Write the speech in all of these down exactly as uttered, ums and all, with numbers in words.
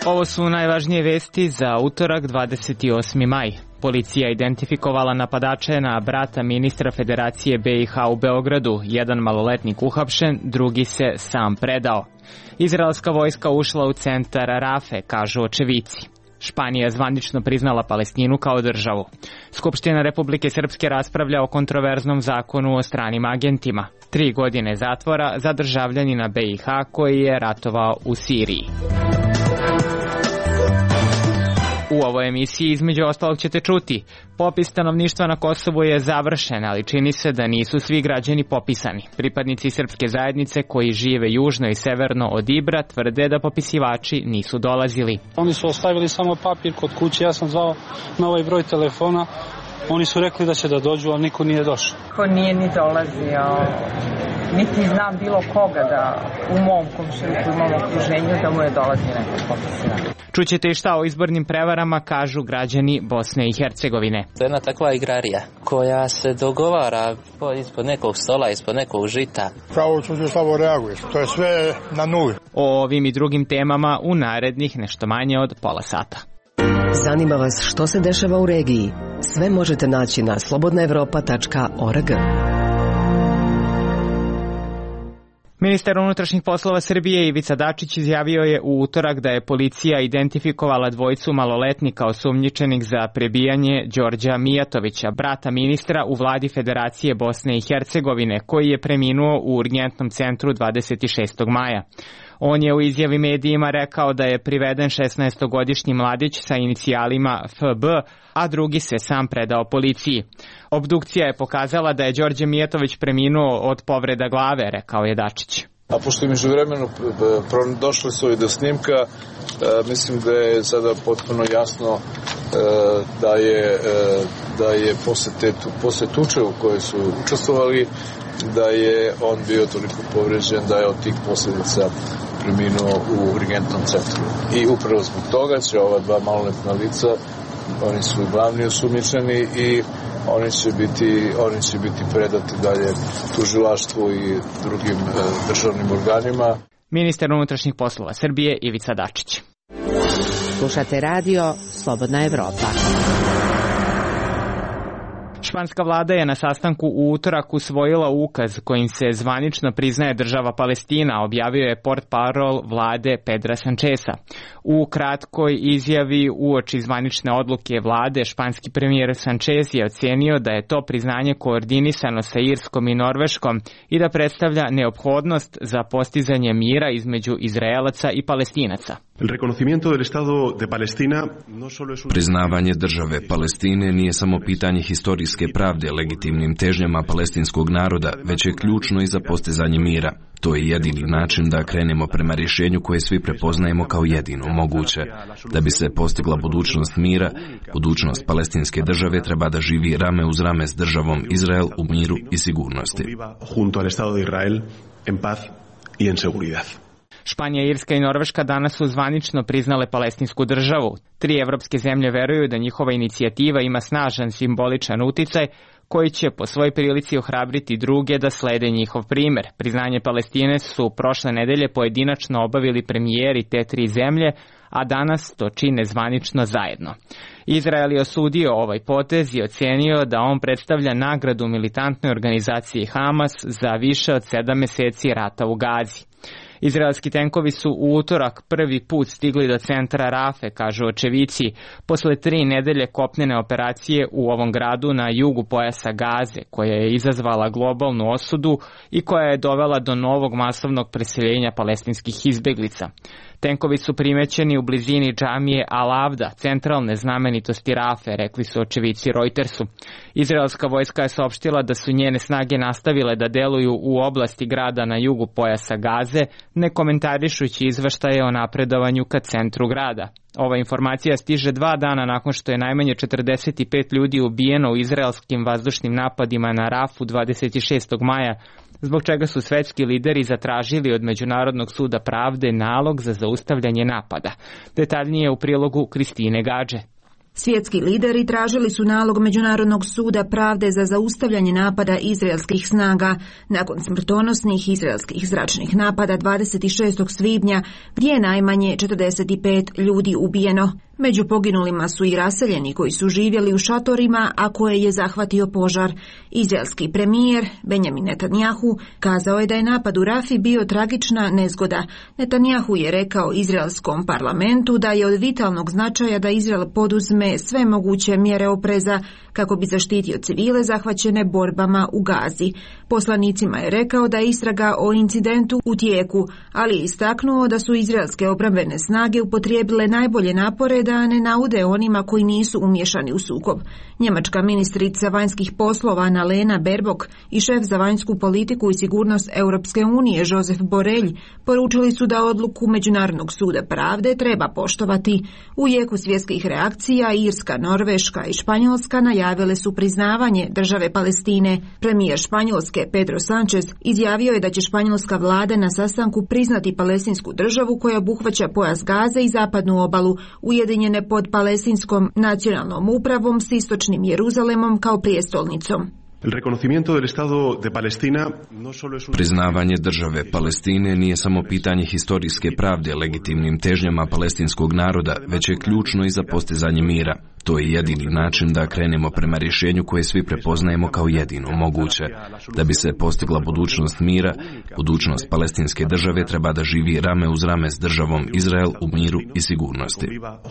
Ovo su najvažnije vesti za utorak dvadeset osmi maj. Policija identifikovala napadače na brata ministra Federacije B i H u Beogradu. Jedan maloletnik uhapšen, drugi se sam predao. Izraelska vojska ušla u centar Rafe, kažu očevici. Španija zvanično priznala Palestinu kao državu. Skupština Republike Srpske raspravlja o kontroverznom zakonu o stranim agentima. Tri godine zatvora za državljanina B i H koji je ratovao u Siriji. U ovoj emisiji između ostalog ćete čuti: popis stanovništva na Kosovu je završen, ali čini se da nisu svi građani popisani. Pripadnici srpske zajednice koji žive južno i severno od Ibra tvrde da popisivači nisu dolazili. Oni su ostavili samo papir kod kuće, ja sam zvao na ovaj broj telefona. Oni su rekli da će da dođu, ali niko nije došao. Ko nije ni dolazio, niti znam bilo koga da u mom komšiluku, u mom okruženju da mu je dolazio neko popisivanje. Čućete i šta o izbornim prevarama kažu građani Bosne i Hercegovine. To je jedna takva igrarija koja se dogovara ispod nekog stola, ispod nekog žita. Pravosuđe slabo reaguje, to je sve na nuli. O ovim i drugim temama u narednih nešto manje od pola sata. Zanima vas što se dešava u regiji? Sve možete naći na slobodna evropa tačka org. Ministar unutrašnjih poslova Srbije Ivica Dačić izjavio je u utorak da je policija identifikovala dvojicu maloletnika osumnjičenih za prebijanje Đorđa Mijatovića, brata ministra u vladi Federacije Bosne i Hercegovine, koji je preminuo u urgentnom centru dvadeset šestog maja. On je u izjavi medijima rekao da je priveden šesnaestogodišnji mladić sa inicijalima F B, a drugi se sam predao policiji. Obdukcija je pokazala da je Đorđe Mijatović preminuo od povreda glave, rekao je Dačić. A pošto je međuvremeno došli su i do snimka, mislim da je sada potpuno jasno da je, da je posle, te, posle tuče u kojoj su učestvovali, da je on bio toliko povređen da je od tih posljedica preminuo u urgentnom centru. I upravo zbog toga će ova dva maloletna lica, oni su glavni osumnjičeni i oni će biti, oni će biti predati dalje tužilaštvu i drugim e, državnim organima. Ministar unutrašnjih poslova Srbije Ivica Dačić. Slušate radio Slobodna Evropa. Španska vlada je na sastanku u utorak usvojila ukaz kojim se zvanično priznaje država Palestina, objavio je portparol vlade Pedra Sančesa. U kratkoj izjavi uoči zvanične odluke vlade, španski premijer Sančes je ocenio da je to priznanje koordinisano sa Irskom i Norveškom i da predstavlja neophodnost za postizanje mira između Izraelaca i Palestinaca. Priznavanje države Palestine nije samo pitanje historijske pravde legitimnim težnjama palestinskog naroda, već je ključno i za postizanje mira. To je jedini način da krenemo prema rješenju koje svi prepoznajemo kao jedino moguće. Da bi se postigla budućnost mira, budućnost palestinske države treba da živi rame uz rame s državom Izrael u miru i sigurnosti. Španija, Irska i Norveška danas su zvanično priznale palestinsku državu. Tri evropske zemlje veruju da njihova inicijativa ima snažan simboličan uticaj koji će po svoj prilici ohrabriti druge da slede njihov primer. Priznanje Palestine su prošle nedelje pojedinačno obavili premijeri te tri zemlje, a danas to čine zvanično zajedno. Izrael je osudio ovaj potez i ocenio da on predstavlja nagradu militantnoj organizaciji Hamas za više od sedam meseci rata u Gazi. Izraelski tenkovi su u utorak prvi put stigli do centra Rafe, kažu očevici, posle tri nedelje kopnene operacije u ovom gradu na jugu pojasa Gaze, koja je izazvala globalnu osudu i koja je dovela do novog masovnog preseljenja palestinskih izbeglica. Tenkovi su primećeni u blizini džamije Al-Avda, centralne znamenitosti Rafe, rekli su očevici Reutersu. Izraelska vojska je saopštila da su njene snage nastavile da deluju u oblasti grada na jugu pojasa Gaze, ne komentarišući izveštaje o napredovanju ka centru grada. Ova informacija stiže dva dana nakon što je najmanje četrdeset pet ljudi ubijeno u izraelskim vazdušnim napadima na Rafu dvadeset šestog maja, zbog čega su svetski lideri zatražili od Međunarodnog suda pravde nalog za zaustavljanje napada. Detaljnije u prilogu Kristine Gađe. Svjetski lideri tražili su nalog Međunarodnog suda pravde za zaustavljanje napada izraelskih snaga nakon smrtonosnih izraelskih zračnih napada dvadeset šestog svibnja, gdje je najmanje četrdeset pet ljudi ubijeno. Među poginulima su i raseljeni koji su živjeli u šatorima, a koje je zahvatio požar. Izraelski premijer Benjamin Netanjahu kazao je da je napad u Rafi bio tragična nezgoda. Netanjahu je rekao izraelskom parlamentu da je od vitalnog značaja da Izrael poduzme sve moguće mjere opreza kako bi zaštitio civile zahvaćene borbama u Gazi. Poslanicima je rekao da je istraga o incidentu u tijeku, ali je istaknuo da su izraelske obrambene snage upotrijebile najbolje napore da ne naude onima koji nisu umješani u sukob. Njemačka ministrica vanjskih poslova Annalena Baerbock i šef za vanjsku politiku i sigurnost Europske unije Josep Borrell poručili su da odluku Međunarodnog suda pravde treba poštovati. U jeku svjetskih reakcija Irska, Norveška i Španjolska najavile su priznavanje države Palestine. Premijer Španjolske Pedro Sánchez izjavio je da će španjolska vlada na sastanku priznati palestinsku državu koja obuhvaća pojas Gaze i zapadnu obalu, ujedinjene pod palestinskom nacionalnom upravom s istočnim Jeruzalemom kao prijestolnicom. Priznavanje države Palestine nije samo pitanje historijske pravde legitimnim težnjama palestinskog naroda, već je ključno i za postizanje mira. To je jedini način da krenemo prema rješenju koje svi prepoznajemo kao jedino moguće. Da bi se postigla budućnost mira, budućnost palestinske države treba da živi rame uz rame s državom Izrael u miru i sigurnosti.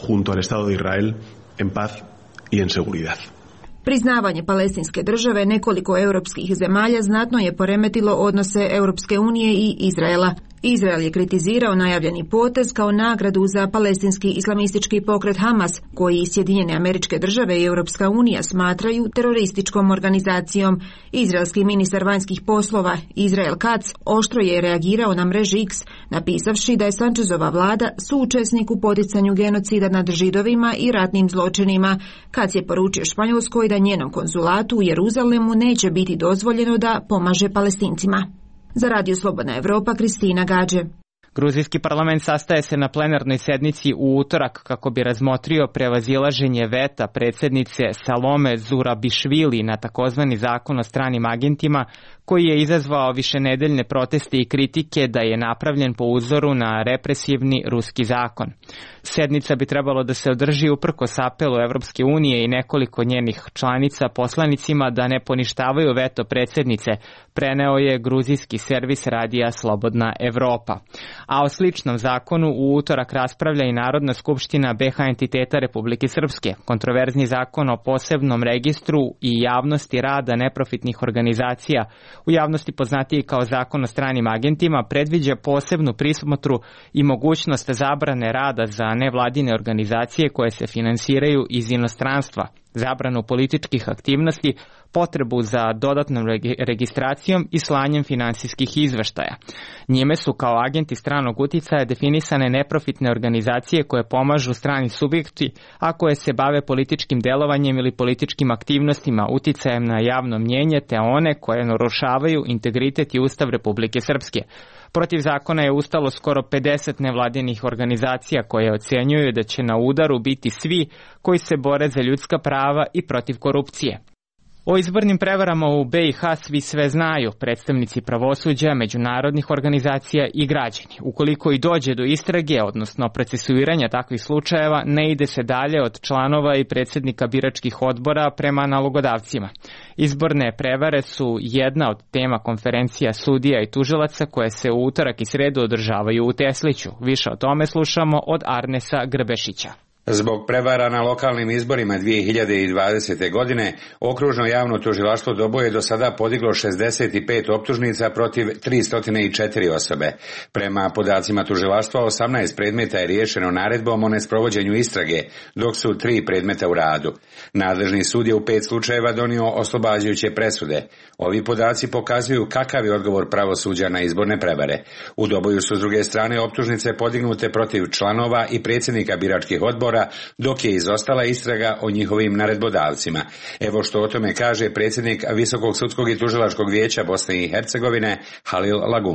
Priznavanje palestinske države nekoliko europskih zemalja znatno je poremetilo odnose Europske unije i Izraela. Izrael je kritizirao najavljeni potez kao nagradu za palestinski islamistički pokret Hamas, koji Sjedinjene Američke Države i Europska unija smatraju terorističkom organizacijom. Izraelski ministar vanjskih poslova Israel Katz oštro je reagirao na mreži X, napisavši da je Sančezova vlada suučesnik u poticanju genocida nad Židovima i ratnim zločinima. Katz je poručio Španjolskoj da njenom konzulatu u Jeruzalemu neće biti dozvoljeno da pomaže Palestincima. Za Radio Slobodna Evropa, Kristina Gađe. Gruzijski parlament sastaje se na plenarnoj sednici u utorak kako bi razmotrio prevazilaženje veta predsjednice Salome Zurabišvili na takozvani zakon o stranim agentima, koji je izazvao višenedeljne proteste i kritike da je napravljen po uzoru na represivni ruski zakon. Sednica bi trebalo da se održi uprkos apelu Evropske unije i nekoliko njenih članica poslanicima da ne poništavaju veto predsjednice, preneo je gruzijski servis radija Slobodna Evropa. A o sličnom zakonu u utorak raspravlja i Narodna skupština B H entiteta Republike Srpske. Kontroverzni zakon o posebnom registru i javnosti rada neprofitnih organizacija, u javnosti poznatiji kao zakon o stranim agentima, predviđa posebnu prismotru i mogućnost zabrane rada za nevladine organizacije koje se finansiraju iz inostranstva, zabranu političkih aktivnosti, potrebu za dodatnom registracijom i slanjem finansijskih izveštaja. Njime su kao agenti stranog uticaja definisane neprofitne organizacije koje pomažu strani subjekti, a koje se bave političkim delovanjem ili političkim aktivnostima, uticajem na javno mnjenje, te one koje narušavaju integritet i Ustav Republike Srpske. Protiv zakona je ustalo skoro pedeset nevladinih organizacija koje ocenjuju da će na udaru biti svi koji se bore za ljudska prava i protiv korupcije. O izbornim prevarama u B i H svi sve znaju, predstavnici pravosuđa, međunarodnih organizacija i građani. Ukoliko i dođe do istrage, odnosno procesuiranja takvih slučajeva, ne ide se dalje od članova i predsjednika biračkih odbora prema nalogodavcima. Izborne prevare su jedna od tema konferencija sudija i tužilaca koje se u utorak i sredu održavaju u Tesliću. Više o tome slušamo od Arnesa Grbešića. Zbog prevara na lokalnim izborima dvije hiljade dvadesete. godine, okružno javno tužilaštvo Doboj je do sada podiglo šezdeset pet optužnica protiv tristo četiri osobe. Prema podacima tužilaštva, osamnaest predmeta je riješeno naredbom o nesprovođenju istrage, dok su tri predmeta u radu. Nadležni sud je u pet slučajeva donio oslobađajuće presude. Ovi podaci pokazuju kakav je odgovor pravosuđa na izborne prevare. U Doboju su s druge strane optužnice podignute protiv članova i predsjednika biračkih odbora, dok je izostala istraga o njihovim naredbodavcima. Evo što o tome kaže predsjednik Visokog sudskog i tužilačkog vijeća Bosne i Hercegovine Halil Lagumdžija.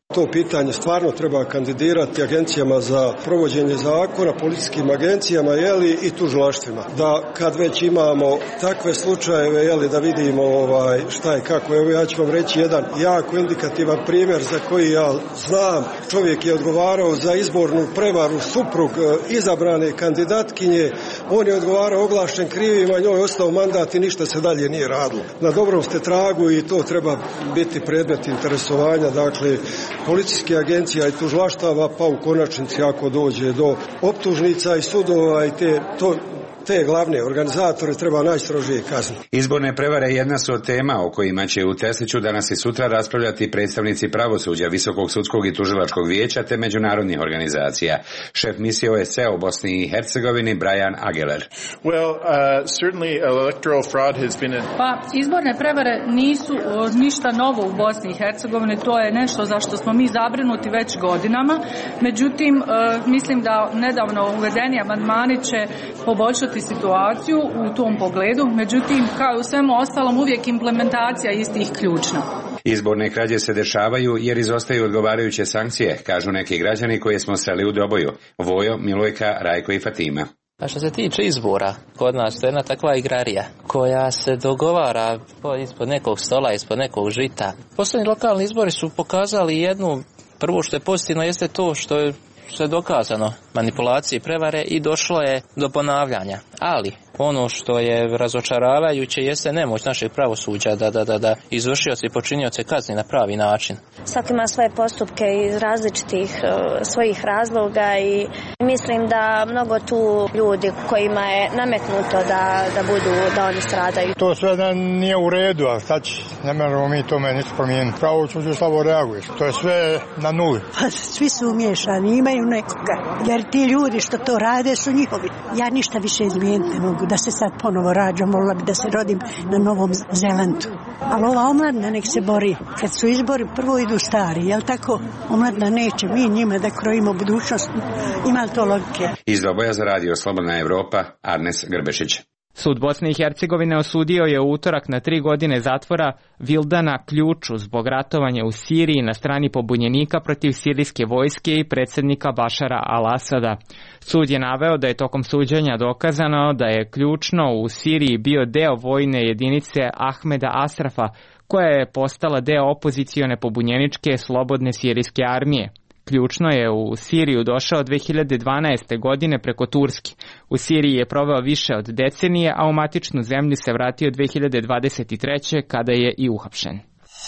To pitanje stvarno treba kandidirati agencijama za provođenje zakona, policijskim agencijama, jeli, i tužilaštvima. Da kad već imamo takve slučajeve, jeli, da vidimo ovaj, šta je kako. Evo ja ću vam reći jedan jako indikativan primjer za koji ja znam. Čovjek je odgovarao za izbornu prevaru, suprug izabrane kandidatkinje. On je odgovarao oglašen krivima, njoj je ostao mandat i ništa se dalje nije radilo. Na dobrom ste tragu i to treba biti predmet interesovanja, dakle, policijske agencija i tužilaštava, pa u konačnici ako dođe do optužnica i sudova i te, to, te glavne organizatore treba najstrožije kazniti. Izborne prevare jedna su od tema o kojima će u Tesliću danas i sutra raspravljati predstavnici pravosuđa, Visokog sudskog i tužilačkog vijeća te međunarodnih organizacija. Šef misije O S C E u Bosni i Hercegovini Brian Ageler. Well, uh, certainly electoral fraud has been a... Pa izborne prevare nisu o, ništa novo u Bosni i Hercegovini, to je nešto za što smo mi zabrinuti već godinama. Međutim, uh, mislim da nedavno uvedeni amandmani će poboljšati situaciju u tom pogledu, međutim, kao i u svemu ostalom, uvijek implementacija istih ključna. Izborne krađe se dešavaju jer izostaju odgovarajuće sankcije, kažu neki građani koje smo sreli u Doboju. Vojo, Milojka, Rajko i Fatima. A što se tiče izbora, kod nas to je jedna takva igrarija koja se dogovara ispod nekog stola, ispod nekog žita. Posljednji lokalni izbori su pokazali jednu, prvo što je pozitivno jeste to što je što je dokazano manipulacije i prevare i došlo je do ponavljanja. Ali ono što je razočaravajuće jeste nemoć našeg pravosuđa da, da, da, da izvršioci i počinioci kazni na pravi način. Svaki ima svoje postupke iz različitih uh, svojih razloga i mislim da mnogo tu ljudi kojima je nametnuto da, da budu, da oni stradaju. To sve da nije u redu, a šta će, ne možemo mi tome ništa promijeniti. Pravosuđe slabo reaguje, to je sve na nuli. Pa svi su umiješani, imaju nekoga, jer ti ljudi što to rade su njihovi. Ja ništa više izmijeniti ne mogu. Da se sad ponovo rađam, volila bi da se rodim na Novom Zelandu. Ali ova omladna nek se bori. Kad su izbori, prvo idu stari, jel tako? Omladna neće, mi njima da krojimo budućnost. Ima li to logike? Iz Doboja za radio Slobodna Evropa, Arnes Grbešić. Sud Bosne i Hercegovine osudio je u utorak na tri godine zatvora Vildana Ključu zbog ratovanja u Siriji na strani pobunjenika protiv sirijske vojske i predsjednika Bašara al-Asada. Sud je naveo da je tokom suđenja dokazano da je Ključno u Siriji bio deo vojne jedinice Ahmeda Asrafa, koja je postala deo opozicione pobunjeničke slobodne sirijske armije. Ključno je u Siriju došao dve hiljade dvanaeste. godine preko Turske. U Siriji je proveo više od decenije, a u matičnu zemlju se vratio dve hiljade dvadeset treće. kada je i uhapšen.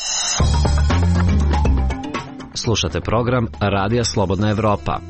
Slušate program Radija Slobodna Evropa.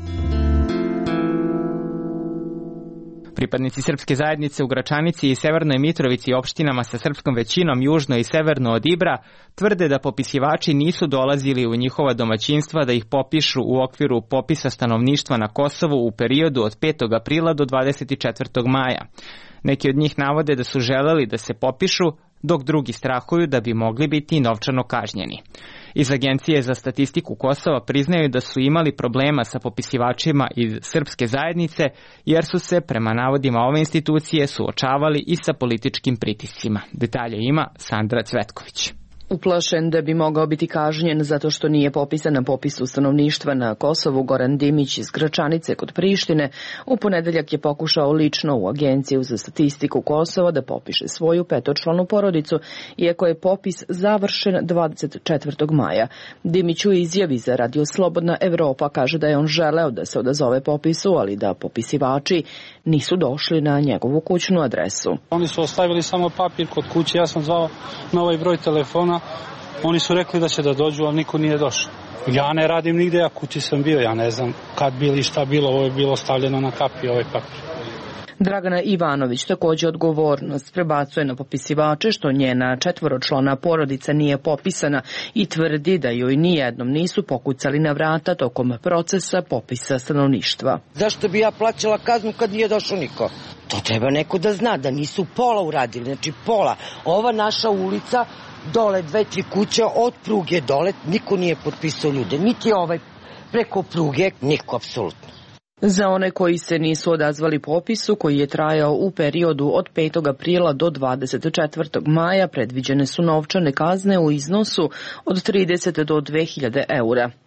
Pripadnici srpske zajednice u Gračanici i Severnoj Mitrovici, opštinama sa srpskom većinom južno i severno od Ibra, tvrde da popisivači nisu dolazili u njihova domaćinstva da ih popišu u okviru popisa stanovništva na Kosovu u periodu od petog aprila do dvadeset četvrtog maja. Neki od njih navode da su želeli da se popišu, dok drugi strahuju da bi mogli biti novčano kažnjeni. Iz Agencije za statistiku Kosova priznaju da su imali problema sa popisivačima iz srpske zajednice, jer su se, prema navodima ove institucije, suočavali i sa političkim pritiscima. Detalje ima Sandra Cvetković. Uplašen da bi mogao biti kažnjen zato što nije popisan na popisu stanovništva na Kosovu, Goran Dimić iz Gračanice kod Prištine u ponedeljak je pokušao lično u Agenciju za statistiku Kosova da popiše svoju petočlanu porodicu, iako je popis završen dvadeset četvrtog maja. Dimić u izjavi za Radio Slobodna Evropa kaže da je on želeo da se odazove popisu, ali da popisivači nisu došli na njegovu kućnu adresu. Oni su ostavili samo papir kod kuće, ja sam zvao na ovaj broj telefona. Oni su rekli da će da dođu, ali niko nije došao. Ja ne radim nigde, ja kući sam bio, ja ne znam kad bili šta bilo, ovo je bilo stavljeno na kapi, ovaj papir. Dragana Ivanović također odgovornost prebacuje na popisivače što njena četvoročlana porodica nije popisana i tvrdi da joj nijednom nisu pokucali na vrata tokom procesa popisa stanovništva. Zašto bi ja plaćala kaznu kad nije došao niko? To treba neko da zna, da nisu pola uradili, znači pola. Ova naša ulica, dole dve, tri kuće, od pruge dole, niko nije potpisao ljude, niti ovaj preko pruge, niko apsolutno. Za one koji se nisu odazvali popisu, koji je trajao u periodu od petog aprila do dvadeset četvrtog maja, predviđene su novčane kazne u iznosu od trideset do dve hiljade eura.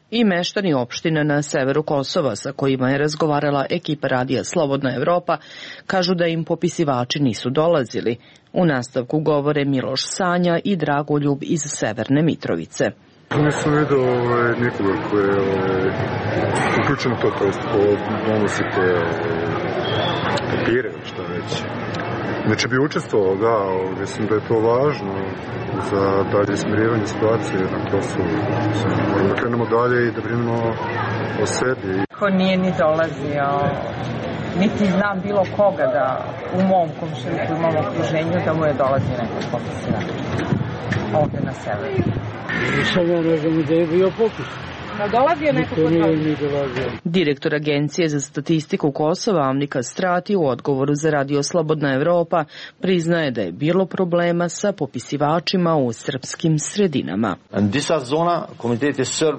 I meštani opština na severu Kosova sa kojima je razgovarala ekipa radija Slobodna Evropa kažu da im popisivači nisu dolazili. U nastavku govore Miloš Sanja i Dragoljub iz Severne Mitrovice. Nisam vidio ovaj, nikoga koji je ovaj, uključeno to, to jest donosite papire, šta reći. Znači bi učestvovao, da, mislim da je to važno za dalje smirivanje situacije na Kosovu. Moramo da krenemo dalje i da brinemo o sebi. Ko nije ni dolazio, niti znam bilo koga da u mom komšiluku, u mom okruženju da mu je dolazio neko popisivač ovde na severu. Samo ne znam da je bio popis. Da dolazio neko popis? Direktor Agencije za statistiku Kosova Amnika Strati u odgovoru za Radio Slobodna Evropa priznaje da je bilo problema sa popisivačima u srpskim sredinama. Disa zona komitete Srb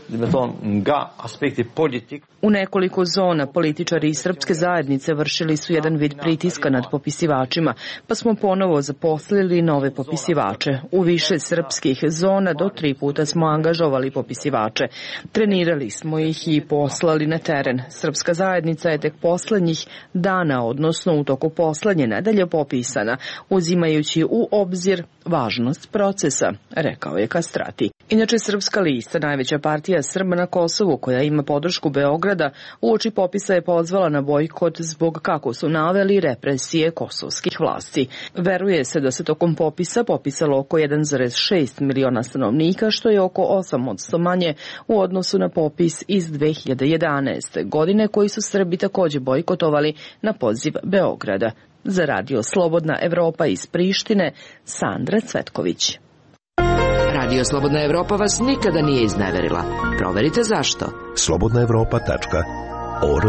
U nekoliko zona političari iz srpske zajednice vršili su jedan vid pritiska nad popisivačima, pa smo ponovo zaposlili nove popisivače. U više srpskih zona do tri puta smo angažovali popisivače. Trenirali smo ih i poslali na teren. Srpska zajednica je tek poslednjih dana, odnosno u toku poslednje nedelje popisana, uzimajući u obzir važnost procesa, rekao je Kastrati. Inače, Srpska lista, najveća partija Srba na Kosovu, koja ima podršku Beograda, uoči popisa je pozvala na bojkot zbog, kako su naveli, represije kosovskih vlasti. Veruje se da se tokom popisa popisalo oko jedan zarez šest miliona stanovnika, što je oko osam posto manje u odnosu na popis iz dve hiljade jedanaeste. godine, koji su Srbi takođe bojkotovali na poziv Beograda. Za Radio Slobodna Evropa iz Prištine, Sandra Cvetković. Radio Slobodna Evropa vas nikada nije izneverila. Proverite zašto. slobodna evropa tačka org.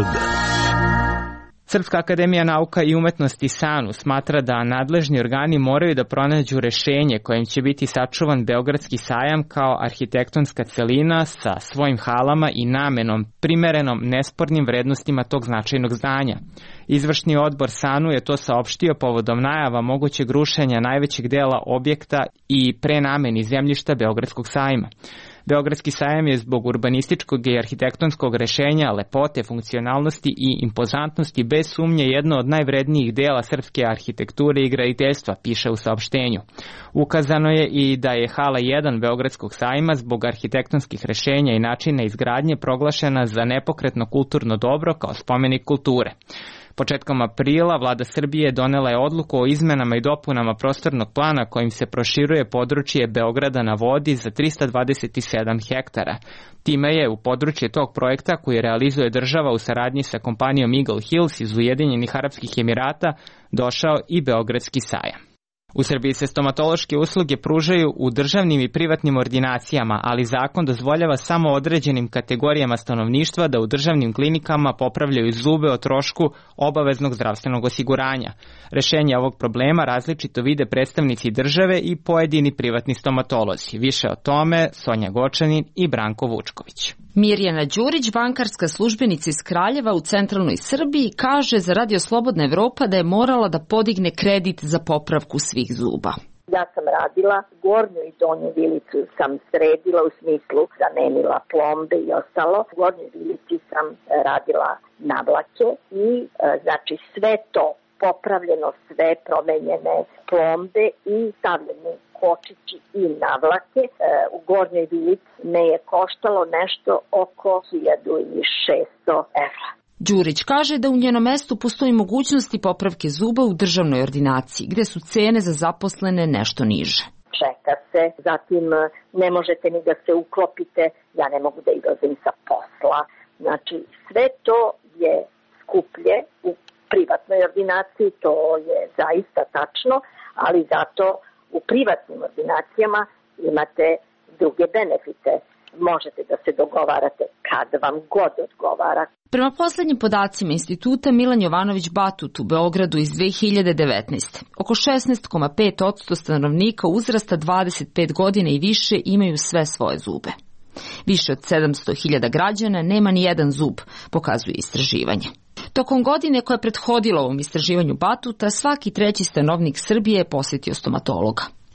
Srpska akademija nauka i umetnosti SANU smatra da nadležni organi moraju da pronađu rešenje kojim će biti sačuvan Beogradski sajam kao arhitektonska celina sa svojim halama i namenom primerenom nespornim vrednostima tog značajnog zdanja. Izvršni odbor SANU je to saopštio povodom najava mogućeg rušenja najvećeg dela objekta i prenameni zemljišta Beogradskog sajma. Beogradski sajam je zbog urbanističkog i arhitektonskog rešenja, lepote, funkcionalnosti i impozantnosti bez sumnje jedno od najvrednijih dela srpske arhitekture i graditeljstva, piše u saopštenju. Ukazano je i da je hala jedan Beogradskog sajma zbog arhitektonskih rešenja i načina izgradnje proglašena za nepokretno kulturno dobro kao spomenik kulture. Početkom aprila vlada Srbije donela je odluku o izmenama i dopunama prostornog plana kojim se proširuje područje Beograda na vodi za trista dvadeset sedam hektara. Time je u područje tog projekta koji realizuje država u saradnji sa kompanijom Eagle Hills iz Ujedinjenih Arapskih Emirata došao i Beogradski sajam. U Srbiji se stomatološke usluge pružaju u državnim i privatnim ordinacijama, ali zakon dozvoljava samo određenim kategorijama stanovništva da u državnim klinikama popravljaju zube o trošku obaveznog zdravstvenog osiguranja. Rešenje ovog problema različito vide predstavnici države i pojedini privatni stomatolozi. Više o tome Sonja Gočanin i Branko Vučković. Mirjana Đurić, bankarska službenica iz Kraljeva u centralnoj Srbiji, kaže za Radio Slobodna Evropa da je morala da podigne kredit za popravku svih zuba. Ja sam radila gornju i donju vilicu sam sredila u smislu zamenila plombe i ostalo. U gornjoj vilici sam radila navlake i znači sve to popravljeno, sve promenjene plombe i stavljene kočići i navlake. U gornjoj vilici me je koštalo nešto oko hiljadu šesto evra. Đurić kaže da u njenom mestu postoji mogućnosti popravke zuba u državnoj ordinaciji, gde su cene za zaposlene nešto niže. Čeka se, zatim ne možete ni da se uklopite, ja ne mogu da izlazim sa posla. Znači, sve to je skuplje u privatnoj ordinaciji, to je zaista tačno, ali zato u privatnim ordinacijama imate druge benefite. Možete da se dogovarate kad vam god odgovara. Prema poslednjim podacima instituta Milan Jovanović Batut u Beogradu iz dve hiljade devetnaeste. oko šesnaest zarez pet posto stanovnika uzrasta dvadeset pet godina i više imaju sve svoje zube. Više od sedamsto hiljada građana nema ni jedan zub, pokazuje istraživanje. Tokom godine koja je prethodila ovom istraživanju Batuta, svaki treći stanovnik Srbije je posetio stomatologa.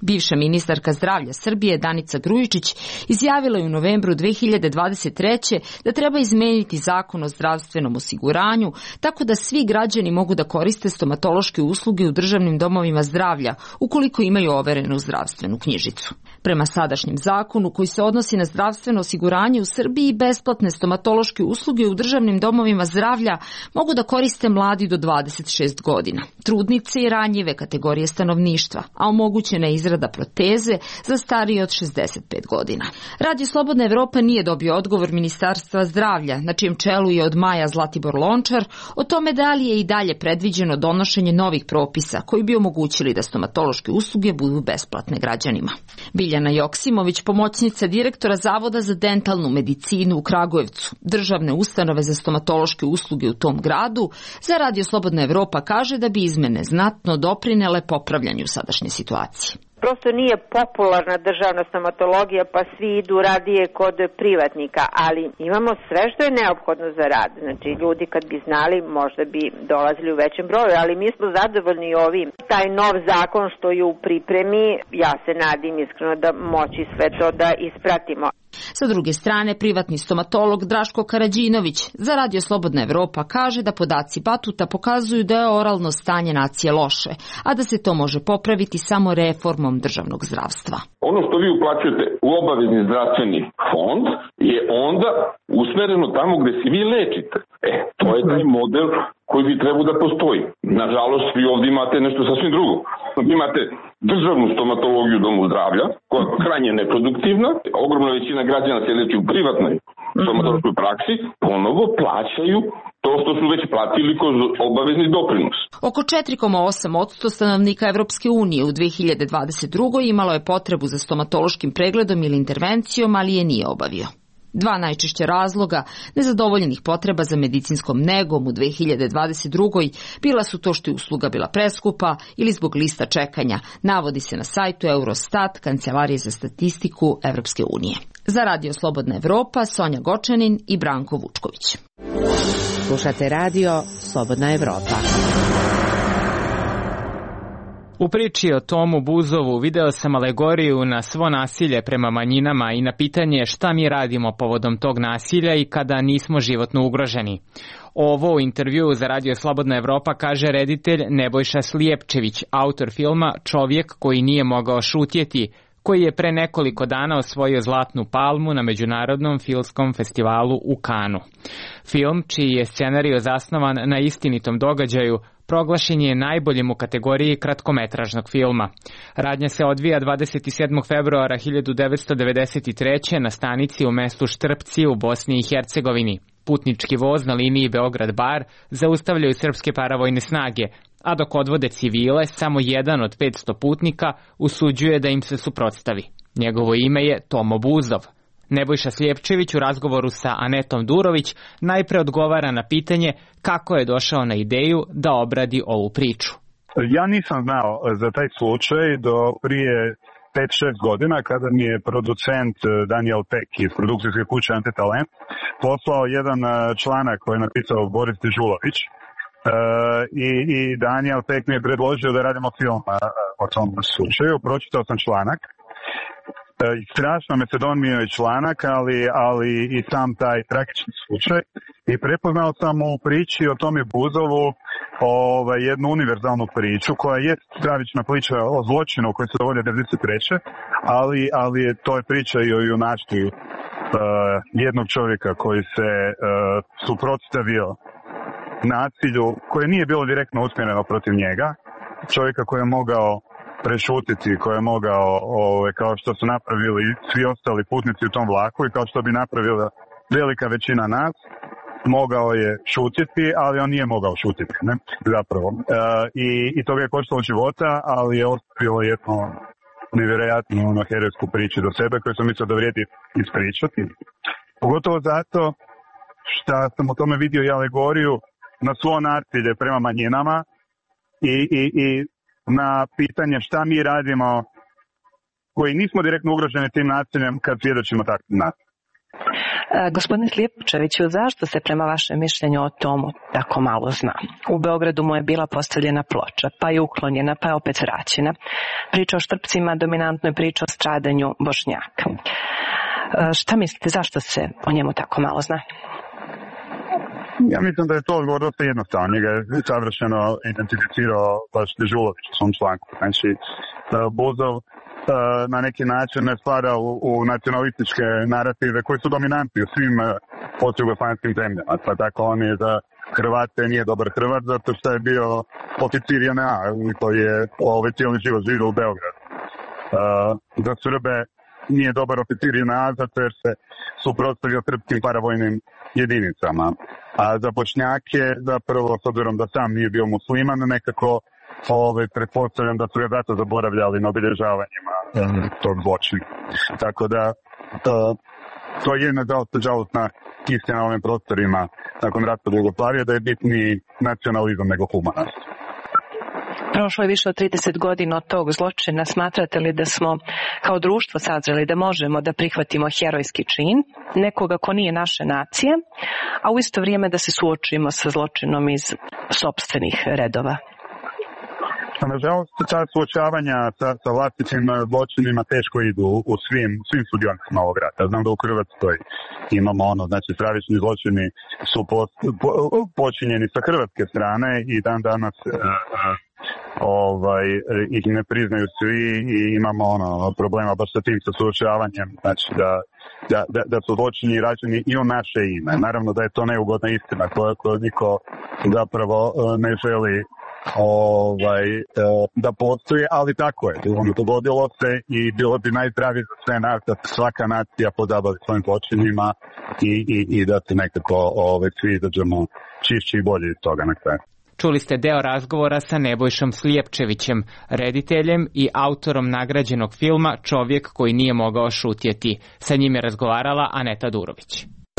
Bivša ministarka zdravlja Srbije Danica Grujičić izjavila je u novembru dve hiljade dvadeset treće da treba izmeniti zakon o zdravstvenom osiguranju tako da svi građani mogu da koriste stomatološke usluge u državnim domovima zdravlja ukoliko imaju overenu zdravstvenu knjižicu. Prema sadašnjem zakonu koji se odnosi na zdravstveno osiguranje u Srbiji, besplatne stomatološke usluge u državnim domovima zdravlja mogu da koriste mladi do dvadeset šest godina, trudnice i ranjive kategorije stanovništva, a omogućena je izrada proteze za starije od šezdeset pet godina. Radio Slobodna Evropa nije dobio odgovor Ministarstva zdravlja, na čijem čelu je od maja Zlatibor Lončar, o tome da li je i dalje predviđeno donošenje novih propisa koji bi omogućili da stomatološke usluge budu besplatne građanima. Biljana Joksimović, pomoćnica direktora Zavoda za dentalnu medicinu u Kragujevcu, državne ustanove za stomatološke usluge u tom gradu, za Radio Slobodna Evropa kaže da bi izmene znatno doprinele popravljanju sadašnje situacije. Prosto nije popularna državna stomatologija, pa svi idu radije kod privatnika, ali imamo sve što je neophodno za rad. Znači, ljudi kad bi znali, možda bi dolazili u većem broju, ali mi smo zadovoljni ovim. Taj nov zakon što je u pripremi, ja se nadim iskreno da moći sve to da ispratimo. Sa druge strane, privatni stomatolog Draško Karađinović za Radio Slobodna Evropa kaže da podaci Batuta pokazuju da je oralno stanje nacije loše, a da se to može popraviti samo reformom državnog zdravstva. Ono što vi uplaćujete u obavezni zdravstveni fond je onda usmereno tamo gde se vi lečite. E, to je taj model koji bi trebao da postoji. Nažalost, vi ovdje imate nešto sasvim drugo. Imate državnu stomatologiju u domu zdravlja, koja je krajnje neproduktivna. Ogromna većina građana se leči u privatnoj stomatološkoj praksi, ponovo plaćaju to što su već platili kroz obavezni doprinos. Oko četiri zarez osam posto stanovnika Evropske unije u dve hiljade dvadeset drugoj imalo je potrebu za stomatološkim pregledom ili intervencijom, ali je nije obavio. Dva najčešća razloga nezadovoljenih potreba za medicinskom negom u dve hiljade dvadeset drugoj bila su to što je usluga bila preskupa ili zbog lista čekanja, navodi se na sajtu Eurostat, Kancelarije za statistiku Evropske unije. Za Radio Slobodna Evropa, Sonja Gočanin i Branko Vučković. Slušate Radio Slobodna Evropa. U priči o Tomu Buzovu video sam alegoriju na svo nasilje prema manjinama i na pitanje šta mi radimo povodom tog nasilja i kada nismo životno ugroženi. Ovo u intervjuu za Radio Slobodna Evropa kaže reditelj Nebojša Slijepčević, autor filma Čovjek koji nije mogao šutjeti, koji je pre nekoliko dana osvojio Zlatnu palmu na Međunarodnom filmskom festivalu u Kanu. Film, čiji je scenario zasnovan na istinitom događaju, proglašen je najboljim u kategoriji kratkometražnog filma. Radnja se odvija dvadeset sedmog februara hiljadu devetsto devedeset treće. na stanici u mestu Štrpci u Bosni i Hercegovini. Putnički voz na liniji Beograd-Bar zaustavljaju srpske paravojne snage, a dok odvode civile, samo jedan od petsto putnika usuđuje da im se suprotstavi. Njegovo ime je Tomo Buzov. Nebojša Slijepčević u razgovoru sa Anetom Durović najpre odgovara na pitanje kako je došao na ideju da obradi ovu priču. Ja nisam znao za taj slučaj do prije pet šest godina kada mi je producent Daniel Pek iz produkcijske kuće Antitalent poslao jedan članak koji je napisao Boris Dežulović. E, i, i Daniel Pek mi je predložio da radimo film o tom slučaju. Pročitao sam članak. Strašno me se dojmio i članak, ali, ali i sam taj tragični slučaj. I prepoznao sam u priči o Tomi Buzovu ovaj, jednu univerzalnu priču koja je stravična priča o zločinu koji se dogodio devedeset treće. Ali, ali je, to je priča i o junaštvu uh, jednog čovjeka koji se uh, suprotstavio nasilju koje nije bilo direktno usmjereno protiv njega. Čovjeka koji je mogao prešutiti, koje je mogao, ove, kao što su napravili svi ostali putnici u tom vlaku i kao što bi napravila velika većina nas, mogao je šutiti, ali on nije mogao šutiti, ne, zapravo. E, i, I to ga je koštalo života, ali je ostavilo jedno nevjerojatno ono, herojsku priču do sebe koju sam mislio da vrijedi ispričati. Pogotovo zato što sam u tome vidio i alegoriju na svo nasilje prema manjinama i, i, i na pitanje šta mi radimo koji nismo direktno ugroženi tim nasiljem kad svjedočimo takvim nasiljem. Gospodine Slijepčeviću, zašto se prema vašem mišljenju o tomu tako malo zna? U Beogradu mu je bila postavljena ploča, pa je uklonjena, pa je opet vraćena. Priča o Štrpcima dominantno je priča o stradanju Bošnjaka. Šta mislite, zašto se o njemu tako malo zna? Ja mislim da je to odgovor dosta jednostavno. Njega je savršeno identificirao baš Dežulović u svom članku. Znači, Buzov na neki način ne spada u, u nacionalističke narative koji su dominantni u svim postjugoslanskim zemljama. Pa tako on je za Hrvate nije dobar Hrvat zato što je bio oficir J N A koji je ovaj cijeli život živio u Beogradu. Za Srbe nije dobar oficir J N A zato jer se suprotstavio srpskim paravojnim jedinicama. A za Bošnjake, zapravo, s obzirom da sam nije bio musliman, nekako Ove, pretpostavljam da su ga zato zaboravljali na obilježavanjima mm. tog zločina. Tako da to, to je nažalost žalostna istina na ovim prostorima nakon raspada Jugoslavije da je bitniji nacionalizam nego humanost. Prošlo je više od trideset godina od tog zločina. Smatrate li da smo kao društvo sazreli da možemo da prihvatimo herojski čin nekoga ko nije naše nacije, a u isto vrijeme da se suočimo sa zločinom iz sopstvenih redova? Nažalost, ta suočavanja sa, sa vlastitim zločinima teško idu u svim, svim sudionicima ovog rata. Znam da u Hrvatskoj imamo ono, znači stravični zločini su po, po, počinjeni sa hrvatske strane i dan danas uh, uh, ovaj, ih ne priznaju svi i imamo ono, problema baš sa tim sa suočavanjem, znači da, da, da, da su zločini rađeni i u naše ime. Naravno da je to neugodna istina koju, koju niko zapravo uh, ne želi ovaj, da postoji, ali tako je. Ono dogodilo se i bilo bi najzdravije za sve nas da svaka nacija pozabavi svojim zločinima i, i, i da se nekako ovaj, svi izađemo čišći i bolji iz toga na kraju. Čuli ste deo razgovora sa Nebojšom Slijepčevićem, rediteljem i autorom nagrađenog filma Čovjek koji nije mogao šutjeti. Sa njim je razgovarala Aneta Durović.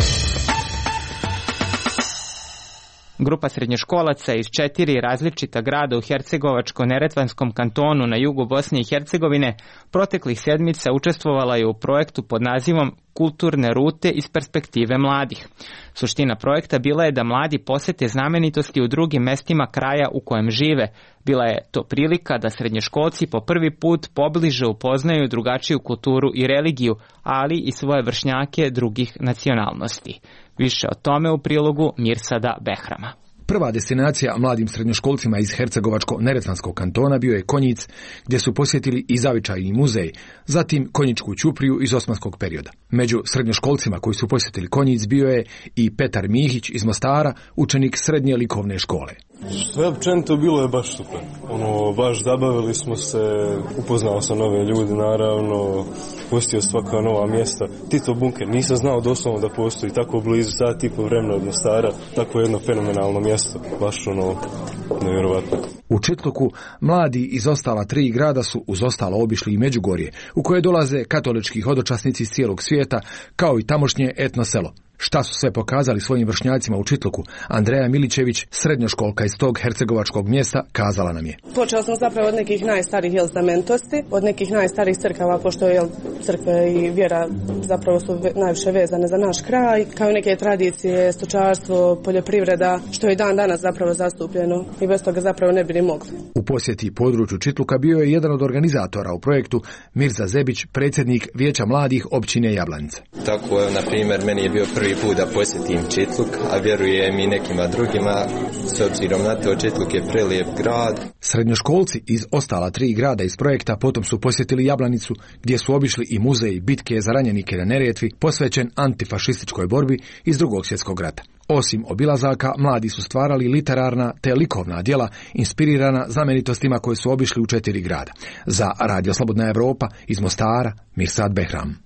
Grupa srednjoškolaca iz četiri različita grada u Hercegovačko-Neretvanskom kantonu na jugu Bosne i Hercegovine proteklih sedmica učestvovala je u projektu pod nazivom Kulturne rute iz perspektive mladih. Suština projekta bila je da mladi posete znamenitosti u drugim mestima kraja u kojem žive. Bila je to prilika da srednjoškolci po prvi put pobliže upoznaju drugačiju kulturu i religiju, ali i svoje vršnjake drugih nacionalnosti. Više o tome u prilogu Mirsada Behrama. Prva destinacija mladim srednjoškolcima iz Hercegovačko-Neretvanskog kantona bio je Konjic, gdje su posjetili i zavičajni muzej, zatim Konjičku ćupriju iz osmanskog perioda. Među srednjoškolcima koji su posjetili Konjic bio je i Petar Mihić iz Mostara, učenik srednje likovne škole. Sve općenito bilo je baš super. Ono, baš zabavili smo se, upoznao sam nove ljude, naravno, postio svaka nova mjesta. Tito bunker, nisam znao doslovno da postoji tako blizu, sat i po vremena od Mostara, tako jedno fenomenalno mjesto, baš ono, nevjerovatno. U Čitluku mladi iz ostala tri grada su uz ostalo obišli i Međugorje, u koje dolaze katolički hodočasnici iz cijelog svijeta, kao i tamošnje etno selo. Šta su sve pokazali svojim vršnjacima u Čitluku, Andreja Milićević, srednjoškolka iz tog hercegovačkog mjesta, kazala nam je. Počeo sam zapravo od nekih najstarijih jel, znamenitosti, od nekih najstarijih crkava, pošto je crkve i vjera zapravo su najviše vezane za naš kraj, kao i neke tradicije, stočarstvo, poljoprivreda, što je i dan danas zapravo zastupljeno i bez toga zapravo ne bi ni mogli. U posjeti području Čitluka bio je jedan od organizatora u projektu Mirza Zebić, predsjednik Vijeća mladih općine Jablanica. Tako, na primjer, meni je bio prvi put da posjetim Čitluk, a vjerujem i nekima drugima, s obzirom na to Čitluk je prelijep grad. Srednjoškolci iz ostala tri grada iz projekta potom su posjetili Jablanicu, gdje su obišli i muzej bitke za ranjenike na Neretvi, posvećen antifašističkoj borbi iz Drugog svjetskog rata. Osim obilazaka, mladi su stvarali literarna te likovna djela inspirirana znamenitostima koje su obišli u četiri grada. Za Radio Slobodna Evropa iz Mostara, Mirsad Behram.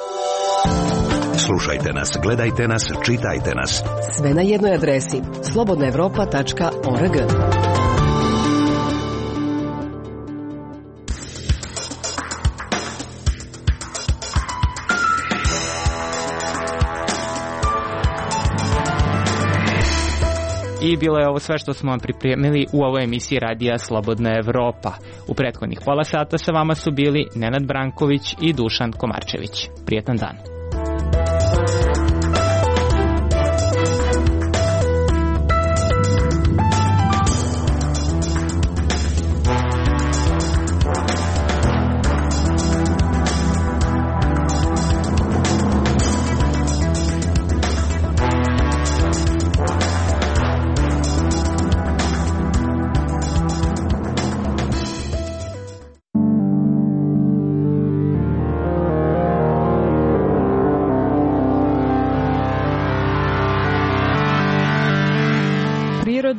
Slušajte nas, gledajte nas, čitajte nas. Sve na jednoj adresi slobodna evropa tačka org. I bilo je ovo sve što smo vam pripremili u ovoj emisiji Radija Slobodna Evropa. U prethodnih pola sata sa vama su bili Nenad Branković i Dušan Komarčević. Prijetan dan.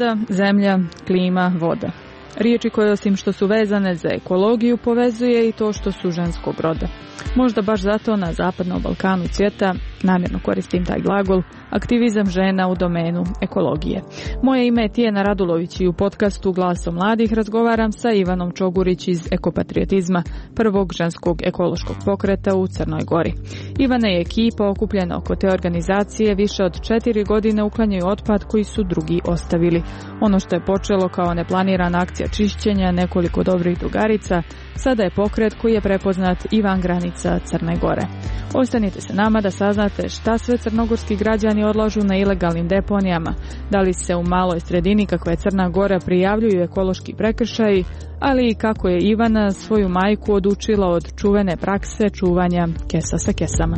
Priroda, zemlja, klima, voda. Riječi koje osim što su vezane za ekologiju povezuje i to što su ženskog roda. Možda baš zato na Zapadnom Balkanu cvjeta, namjerno koristim taj glagol, aktivizam žena u domenu ekologije. Moje ime je Tijena Radulović i u podcastu Glasom mladih razgovaram sa Ivanom Čogurić iz Ekopatriotizma, prvog ženskog ekološkog pokreta u Crnoj Gori. Ivana i ekipa okupljena oko te organizacije više od četiri godine uklanjaju otpad koji su drugi ostavili. Ono što je počelo kao neplanirana akcija čišćenja nekoliko dobrih drugarica, sada je pokret koji je prepoznat i van granica Crne Gore. Ostanite se nama da saznate šta sve crnogorski građani odlažu na ilegalnim deponijama, da li se u maloj sredini kakva je Crna Gora prijavljuju ekološki prekršaji, ali i kako je Ivana svoju majku odučila od čuvene prakse čuvanja kesa sa kesama.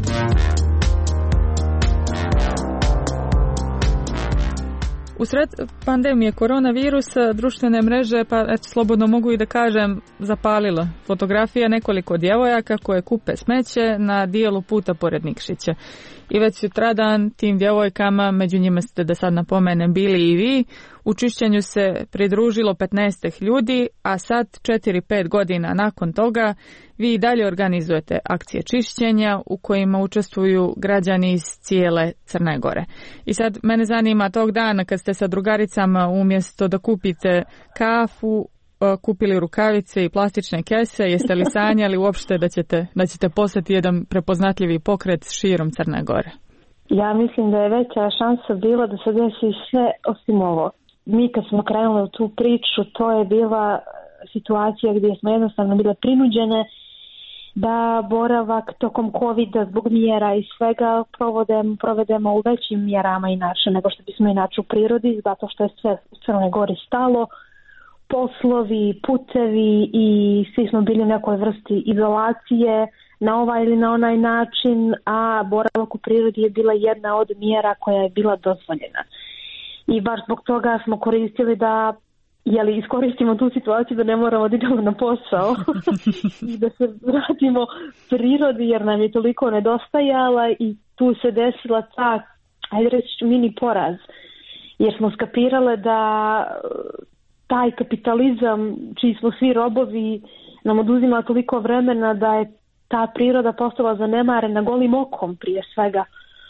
U sred pandemije koronavirusa društvene mreže, pa eto, slobodno mogu i da kažem, zapalila fotografija nekoliko djevojaka koje kupe smeće na dijelu puta pored Nikšića. I već sutradan tim djevojkama, među njima ste, da sad napomenem, bili i vi, u čišćenju se pridružilo petnaest ljudi, a sad četiri pet godina nakon toga vi i dalje organizujete akcije čišćenja u kojima učestvuju građani iz cijele Crne Gore. I sad mene zanima tog dana kad ste sa drugaricama umjesto da kupite kafu, kupili rukavice i plastične kese, jeste li sanjali uopšte da ćete, da ćete postati jedan prepoznatljivi pokret širom Crne Gore? Ja mislim da je veća šansa bila da se desi sve osim ovo. Mi kad smo krenuli u tu priču, to je bila situacija gdje smo jednostavno bile prinuđene da boravak tokom covida zbog mjera i svega provodem, provedemo u većim mjerama inače nego što bismo inače u prirodi, zato što je sve u Crnoj Gori stalo. Poslovi, putevi i svi smo bili u nekoj vrsti izolacije na ovaj ili na onaj način, a boravak u prirodi je bila jedna od mjera koja je bila dozvoljena. I baš zbog toga smo koristili da jeli, iskoristimo tu situaciju da ne moramo da idemo na posao i da se vratimo prirodi jer nam je toliko nedostajala i tu se desila ta, ajde reći, mini poraz. Jer smo skapirale da taj kapitalizam, čiji smo svi robovi, nam oduzima toliko vremena da je ta priroda postala zanemarena golim okom prije svega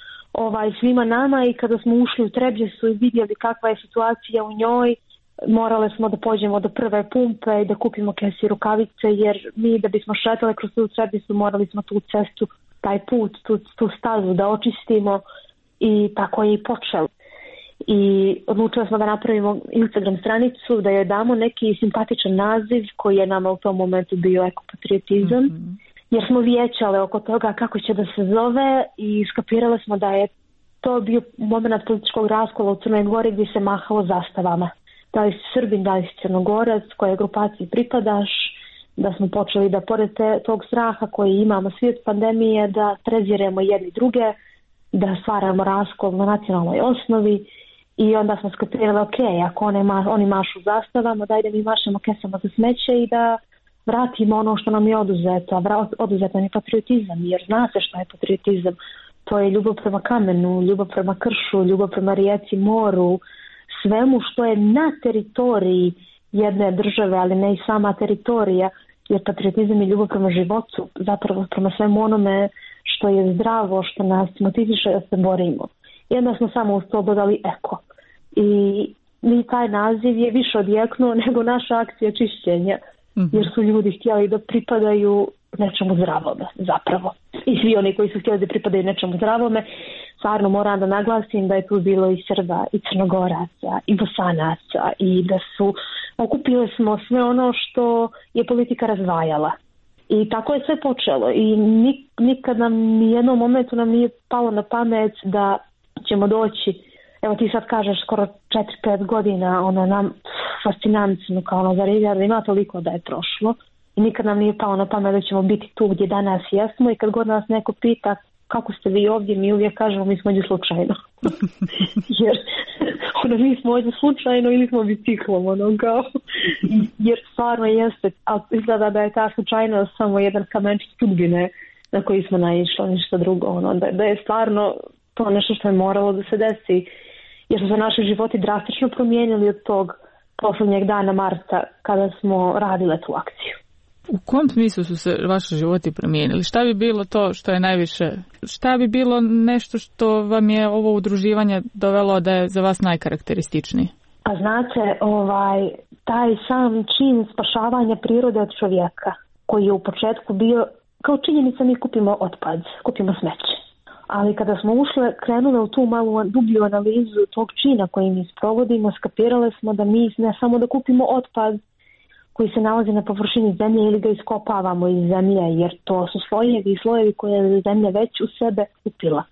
ovaj, svima nama i kada smo ušli u Trebjesu i vidjeli kakva je situacija u njoj, morale smo da pođemo do prve pumpe i da kupimo kese i rukavice jer mi da bismo šetali kroz tu Trebjesu morali smo tu cestu, taj put, tu, tu stazu da očistimo i tako je i počelo. I odlučili smo da napravimo Instagram stranicu, da joj damo neki simpatičan naziv koji je nama u tom momentu bio ekopatriotizam, mm-hmm. jer smo vijećale oko toga kako će da se zove i skapirale smo da je to bio moment političkog raskola u Crnoj Gori gdje se mahalo zastavama. Da li si Srbin, da li si Crnogorac, koje grupaciji pripadaš, da smo počeli da pored te, tog straha koji imamo svi od pandemije, da preziremo jedni druge, da stvaramo raskol na nacionalnoj osnovi. I onda smo skapirali, ok, ako one ma, oni mašu zastavama, daj da mi mašemo kesama za smeće i da vratimo ono što nam je oduzeto. A oduzet nam je patriotizam, jer zna se što je patriotizam. To je ljubav prema kamenu, ljubav prema kršu, ljubav prema rijeci, moru, svemu što je na teritoriji jedne države, ali ne i sama teritorija, jer patriotizam je ljubav prema životu, zapravo prema svemu onome što je zdravo, što nas motiviše da se borimo. I onda smo samo uz to dodali eko. I mi taj naziv je više odjeknuo nego naša akcija čišćenja. Mm-hmm. Jer su ljudi htjeli da pripadaju nečemu zdravome, zapravo. I svi oni koji su htjeli da pripadaju nečemu zdravome, stvarno moram da naglasim da je tu bilo i Srba, i Crnogoraca, i Bosanaca, i da su, okupili smo sve ono što je politika razdvajala. I tako je sve počelo. I nik, nikad nam, nijednom momentu nam nije palo na pamet da ćemo doći, evo ti sad kažeš skoro četiri pet godina, ono nam fascinantno kao ono zarivlja, da ima toliko da je prošlo i nikad nam nije palo na pamet da ćemo biti tu gdje danas jesmo i kad god nas neko pita kako ste vi ovdje, mi uvijek kažemo mi smo ovdje slučajno. Jer ono, mi smo ovdje slučajno ili smo biciklom, ono kao, jer stvarno jeste, ali izgleda da je ta slučajnost samo jedan kamenčić sudbine na koji smo naišli, ništa drugo, ono, da, da je stvarno to nešto što je moralo da se desi jer su se naši životi drastično promijenili od tog poslednjeg dana marta kada smo radile tu akciju. U kom smislu su se vaši životi promijenili? Šta bi bilo to što je najviše? Šta bi bilo nešto što vam je ovo udruživanje dovelo da je za vas najkarakterističniji? A znate, ovaj, taj sam čin spašavanja prirode od čovjeka, koji je u početku bio, kao činjenica mi kupimo otpad, kupimo smeće. Ali kada smo ušle, krenule u tu malu dublju analizu tog čina koji mi sprovodimo, skapirale smo da mi ne samo da kupimo otpad koji se nalazi na površini zemlje ili ga iskopavamo iz zemlje, jer to su slojevi i slojevi koje je zemlja već u sebe upila.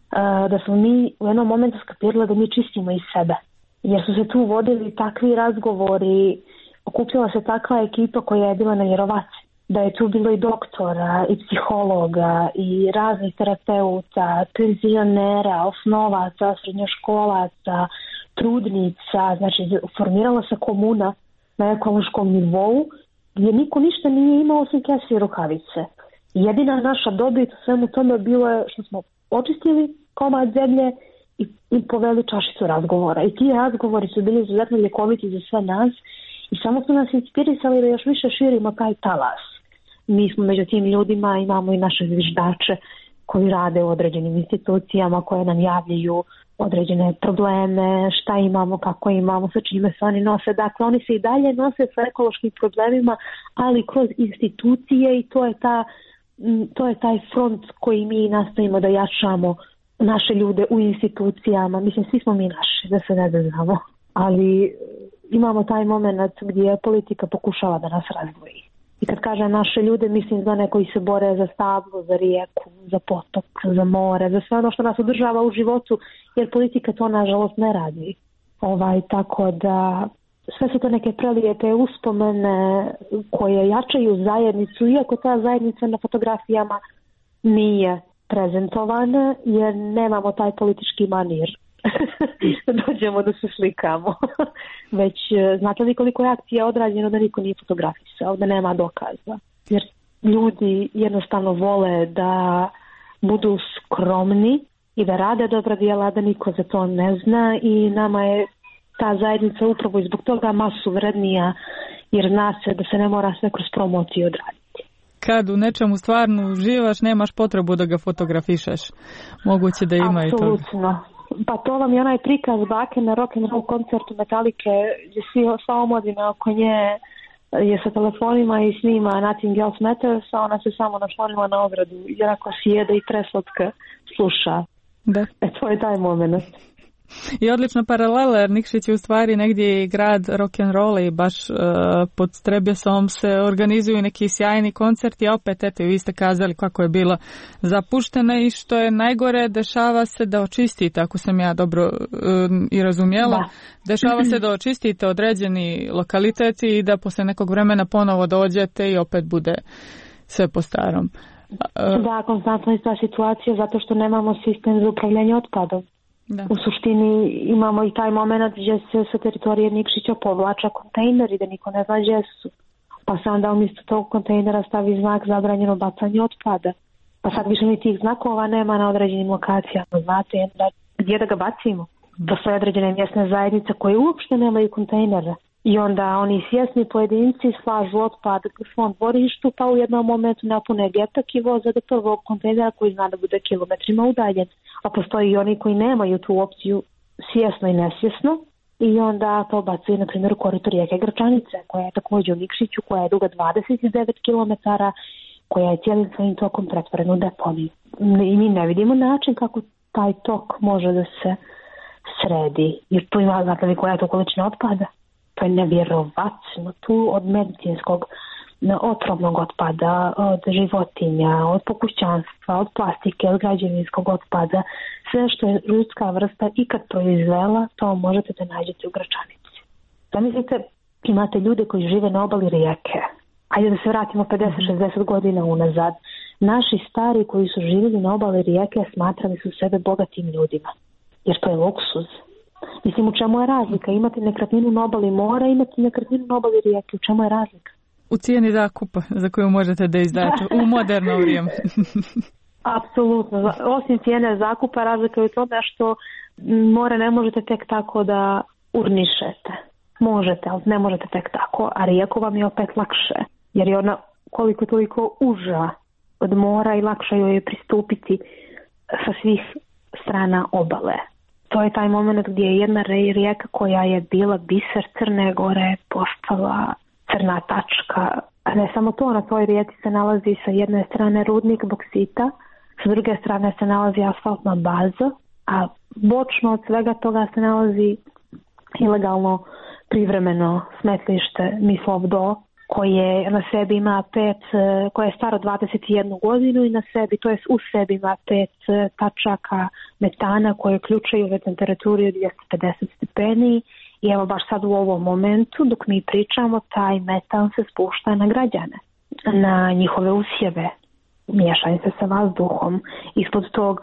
Da smo mi u jednom momentu skapirale da mi čistimo iz sebe. Jer su se tu vodili takvi razgovori, okupljala se takva ekipa koja je bila nevjerovatna. Da je tu bilo i doktora, i psihologa, i raznih terapeuta, penzionera, osnovaca, srednjoškolaca, trudnica. Znači, formirala se komuna na ekološkom nivou gdje niko ništa nije imao osim kese i rukavice. Jedina naša dobit u svemu tome bilo je što smo očistili komad zemlje i, i poveli čašicu razgovora. I ti razgovori su bili izuzetno ljekoviti za sve nas i samo su nas inspirisali da još više širimo taj talas. Mi smo među tim ljudima, imamo i naše zviždače koji rade u određenim institucijama koje nam javljaju određene probleme, šta imamo, kako imamo, sa čime se oni nose. Dakle, oni se i dalje nose sa ekološkim problemima, ali kroz institucije i to je, ta, to je taj front koji mi nastavimo da jačamo naše ljude u institucijama. Mislim, svi smo mi naši, da se ne znamo. Ali imamo taj moment gdje politika pokušava da nas razdvoji. I kad kažem naše ljude, mislim za one koji se bore za stablo, za rijeku, za potok, za more, za sve ono što nas održava u životu, jer politika to nažalost ne radi. Ovaj, tako da sve su to neke prelijepe uspomene koje jačaju zajednicu, iako ta zajednica na fotografijama nije prezentovana, jer nemamo taj politički manir. Dođemo da se slikamo. Već znate li koliko je akcija odrađeno da niko nije fotografisao, da nema dokaza. Jer ljudi jednostavno vole da budu skromni i da rade dobra djela, da niko za to ne zna i nama je ta zajednica upravo i zbog toga masu vrednija, jer zna se da se ne mora sve kroz promociju odraditi. Kad u nečemu stvarno uživaš, nemaš potrebu da ga fotografišeš. Moguće da ima i to. Apsolutno. Pa to vam je onaj prikaz bake na rock and roll koncertu Metalike, gdje svi sva omladina oko nje je sa telefonima i snima Nothing Else Matters, a ona se samo našlanila na ogradu i onako sjede i preslatka sluša. Da. E, to je taj moment. I odlična paralela, jer Nikšić je u stvari negdje grad rock'n'rolla i baš uh, pod Trebjesom se organizuju neki sjajni koncerti, a opet, eto, vi ste kazali kako je bilo zapušteno i što je najgore, dešava se da očistite, ako sam ja dobro uh, i razumjela, da. Dešava se da očistite određeni lokaliteti i da posle nekog vremena ponovo dođete i opet bude sve po starom. Uh, da, konstantno je ta situacija zato što nemamo sistem za upravljanje otpadom. Da. U suštini imamo i taj moment gdje se sa teritorije Nikšića povlača kontejneri da niko ne zna gdje su. Pa se onda umjesto tog kontejnera stavi znak zabranjeno bacanje otpada. Pa sad više ni tih znakova nema na određenim lokacijama. Znate, da, gdje da ga bacimo? Postoje određene mjesne zajednice koje uopšte nemaju kontejnera. I onda oni svjesni pojedinci slažu otpad u svom dvorištu, pa u jednom momentu napune getak i voze do prvog kontejnera koji zna da bude kilometrima udaljen. A postoji i oni koji nemaju tu opciju svjesno i nesvjesno i onda to bacaju, na primjer, u korito rijeke Grčanice, koja je također u Nikšiću, koja je duga dvadeset devet kilometara, koja je cijelim svojim tokom pretvorena u deponiju. I mi ne vidimo način kako taj tok može da se sredi. Jer tu ima, znate li koja je to količina otpada? To je nevjerovatno. Tu od medicinskog otrovnog otpada, od životinja, od pokućanstva, od plastike, od građevinskog otpada, sve što je ljudska vrsta ikad proizvela, to možete da nađete u Gračanici. Zamislite, imate ljude koji žive na obali rijeke. Ajde da se vratimo pedeset šezdeset godina unazad. Naši stari koji su živjeli na obali rijeke smatrali su sebe bogatim ljudima, jer to je luksuz. Mislim, u čemu je razlika? Imate nekretninu na obali mora, imate nekretninu na obali rijeke. U čemu je razlika? U cijeni zakupa za koju možete da izdate u moderno vrijeme. Apsolutno. Osim cijene zakupa, razlika je u tome što more ne možete tek tako da urnišete. Možete, ali ne možete tek tako, a rijeku vam je opet lakše, jer je ona koliko toliko uža od mora i lakše joj je pristupiti sa svih strana obale. To je taj moment gdje je jedna rijeka koja je bila biser Crne Gore postala crna tačka. A ne samo to, na toj rijeci se nalazi sa jedne strane rudnik boksita, sa druge strane se nalazi asfaltna baza, a bočno od svega toga se nalazi ilegalno privremeno smetlište Mislov do, koje na sebi ima pet, koje je staro dvadeset jednu godinu i na sebi, to je u sebi ima pet tačaka metana koje uključuju ove temperaturi od dvjesto pedeset stepeni i evo baš sad u ovom momentu dok mi pričamo taj metan se spušta na građane, na njihove usjeve, miješanje se sa vazduhom. Ispod tog,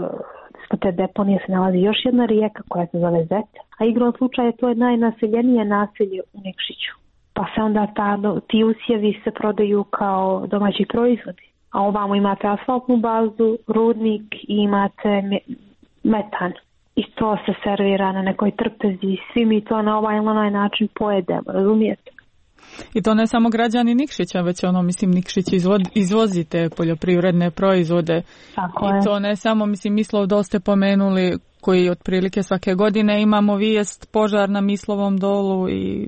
ispod te deponije se nalazi još jedna rijeka koja se zove Zet, a igrom slučaja to je najnaseljenije naselje u Nikšiću. Pa se onda ta, ti usjevi se prodaju kao domaći proizvodi. A ovamo imate asfaltnu bazu, rudnik i imate metan. I to se servira na nekoj trpezi. Svi mi to na ovaj ili onaj način pojedemo, razumijete? I to ne samo građani Nikšića, već ono, mislim, Nikšić izvozi te poljoprivredne proizvode. Tako I je. to ne samo, mislim, Mislov do ste pomenuli, koji otprilike svake godine imamo vijest požar na Mislovom dolu i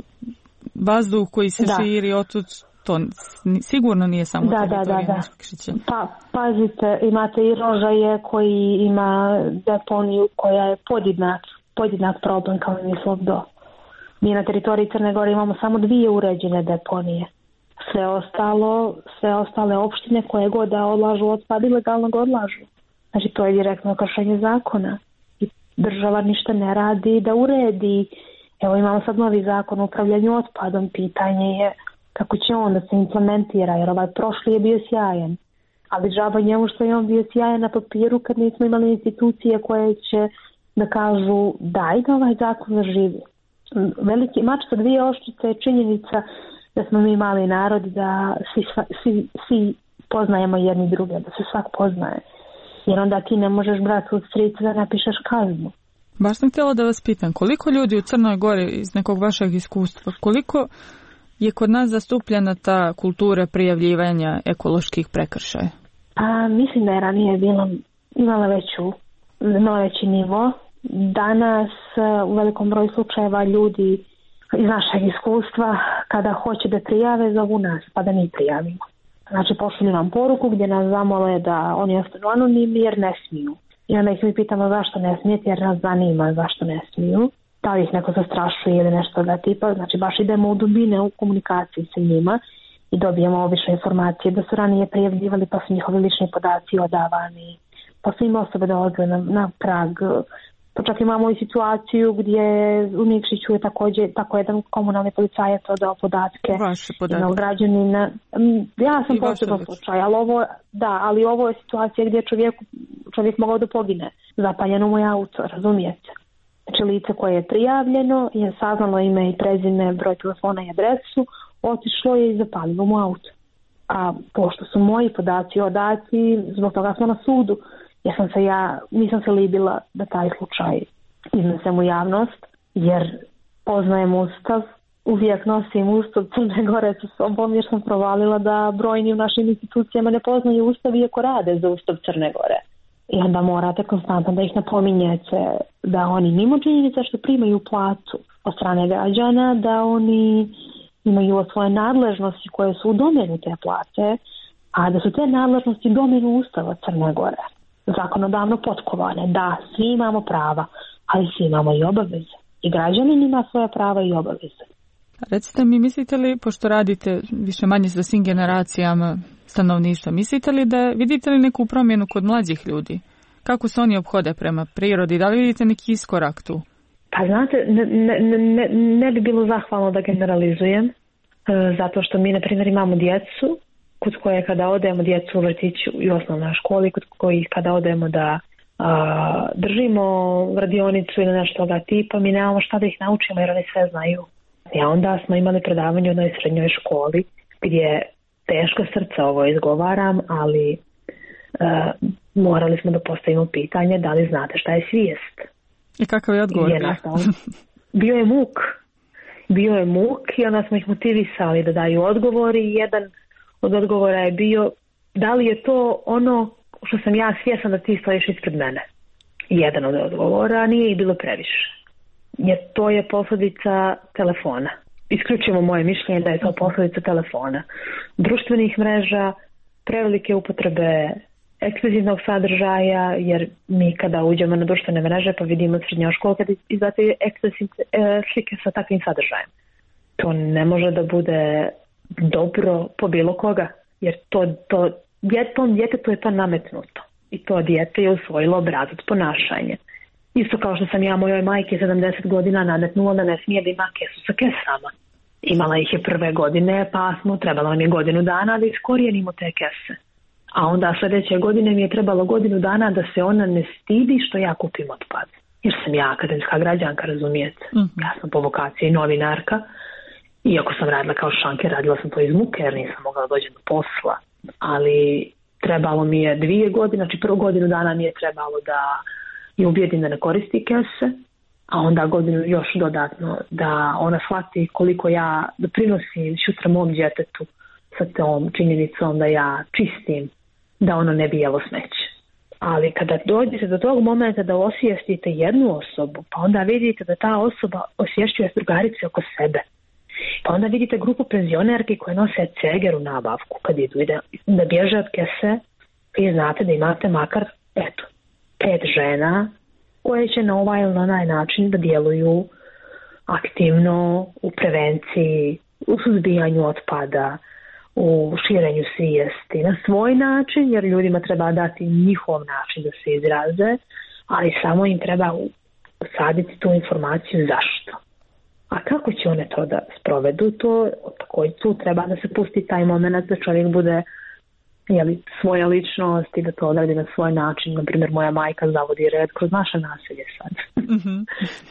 vazduh koji se da. širi otud, to sigurno nije samo da, teritorija da, da, da. Nikšića. Pa, pazite, imate i Rožaje koji ima deponiju koja je podjednak, podjednak problem kao i Mislov do. Mi na teritoriji Crne Gore imamo samo dvije uređene deponije. Sve ostalo, sve ostale opštine koje god da odlažu otpad ilegalno ga odlažu. Znači to je direktno kršenje zakona. I država ništa ne radi da uredi. Evo imamo sad novi zakon o upravljanju otpadom. Pitanje je kako će on da se implementira, jer ovaj prošli je bio sjajan. Ali džaba njemu što je on bio sjajan na papiru kad nismo imali institucije koje će da kažu daj da ovaj zakon zaživi. Veliki mač sa dvije oštrice je činjenica da smo mi mali narod, da svi, svi, svi poznajemo jedni druge, da se svak poznaje. Jer onda ti ne možeš brati u stricu da napišeš kaznu. Baš sam htjela da vas pitam, koliko ljudi u Crnoj Gori iz nekog vašeg iskustva, koliko je kod nas zastupljena ta kultura prijavljivanja ekoloških prekršaja? A, mislim da je ranije bila, imala veću, imala veći nivo. Danas u velikom broju slučajeva ljudi iz našeg iskustva kada hoće da prijave zovu nas pa da mi prijavimo. Znači pošalju nam poruku gdje nas zamole da oni ostanu anonimni jer ne smiju. I onda ih mi pitamo zašto ne smijete jer nas zanima zašto ne smiju. Da li ih neko zastrašuje ili nešto da tipa. Znači baš idemo u dubine u komunikaciji sa njima i dobijemo obične informacije da su ranije prijavljivali pa su njihovi lični podaci odavani. Pa su im osobe dolaze na, na prag. Pa čak imamo i situaciju gdje u Nikšiću je također tako jedan komunalni policajac odao podatke jednog građanina. Ja sam posebno slučaj, ali ovo, da, ali ovo je situacija gdje čovjek, čovjek mogao da pogine. Zapaljeno mu je auto, razumijete? Znači lice koje je prijavljeno je saznalo ime i prezime, broj telefona i adresu, otišlo je i zapalilo mu auto. A pošto su moji podaci odati, zbog toga smo na sudu. Ja sam se ja, nisam se libila da taj slučaj iznesem u javnost, jer poznajem Ustav, uvijek nosim Ustav Crne Gore sa sobom, jer sam provalila da brojni u našim institucijama ne poznaju Ustav iako rade za Ustav Crne Gore. I onda morate konstantno da ih napominjete da oni mimo činjenica što primaju platu od strane građana, da oni imaju svoje nadležnosti koje su u domenu te plate, a da su te nadležnosti u domenu Ustava Crne Gore. Zakonodavno potkovane. Da, svi imamo prava, ali svi imamo i obaveze. I građanin ima svoje prava i obaveze. Recite mi, mislite li, pošto radite više manje sa svim generacijama stanovništva, mislite li da vidite li neku promjenu kod mlađih ljudi? Kako se oni ophode prema prirodi? Da li vidite neki iskorak tu? Pa znate, ne, ne, ne, ne bi bilo zahvalno da generalizujem, zato što mi, na primjer, imamo djecu kod koje kada odemo djecu u vrtiću i osnovnoj školi, kod kojih kada odemo da a, držimo radionicu ili nešto toga tipa, mi nemamo šta da ih naučimo jer oni sve znaju. I onda smo imali predavanje u jednoj srednjoj školi gdje teško srce ovo izgovaram, ali a, morali smo da postavimo pitanje da li znate šta je svijest. I kakav je odgovor je bio? Bio je muk. Bio je muk i onda smo ih motivisali da daju odgovor i jedan od odgovora je bio da li je to ono što sam ja svjesna da ti stojiš ispred mene. Jedan od odgovora, nije ih bilo previše. Jer to je posljedica telefona. Isključimo moje mišljenje da je to posljedica telefona. Društvenih mreža, prevelike upotrebe ekskluzivnog sadržaja, jer mi kada uđemo na društvene mreže pa vidimo srednjoškolke izbacaju ekskluzivne slike sa takvim sadržajem. To ne može da bude dobro po bilo koga, jer to, to tom djetetu je to nametnuto i to dijete je usvojilo obrazac ponašanja. Isto kao što sam ja mojoj majke sedamdeset godina nametnula da ne smije da ima kesu sa kesama. Imala ih je prve godine, pa smo trebalo nam je godinu dana da iskorijenimo te kese. A onda sljedeće godine mi je trebalo godinu dana da se ona ne stidi što ja kupim otpad. Jer sam ja akademska građanka, razumijete. Mm-hmm. Ja sam po vokaciji novinarka. Iako sam radila kao šanker, radila sam to iz muke jer nisam mogla da dođem do posla. Ali trebalo mi je dvije godine, znači prvu godinu dana mi je trebalo da je ubijedim da ne koristi kese, a onda godinu još dodatno da ona shvati koliko ja doprinosim sutra mom djetetu sa tom činjenicom da ja čistim, da ono ne bi jelo smeće. Ali kada dođete do tog momenta da osvijestite jednu osobu, pa onda vidite da ta osoba osvješćuje drugarice oko sebe, pa onda vidite grupu penzionerki koje nose ceger u nabavku kad idu da, da bježe od kese, vi znate da imate makar eto, pet žena koje će na ovaj ili na onaj način da djeluju aktivno u prevenciji, u suzbijanju otpada, u širenju svijesti na svoj način, jer ljudima treba dati njihov način da se izraze, ali samo im treba usaditi tu informaciju zašto. A kako će one to da sprovedu, to tako tu treba da se pusti taj moment da čovjek bude jeli, svoja ličnost i da to odradi na svoj način. Naprimjer, moja majka zavodi red kroz naše naselje sad. Mm-hmm.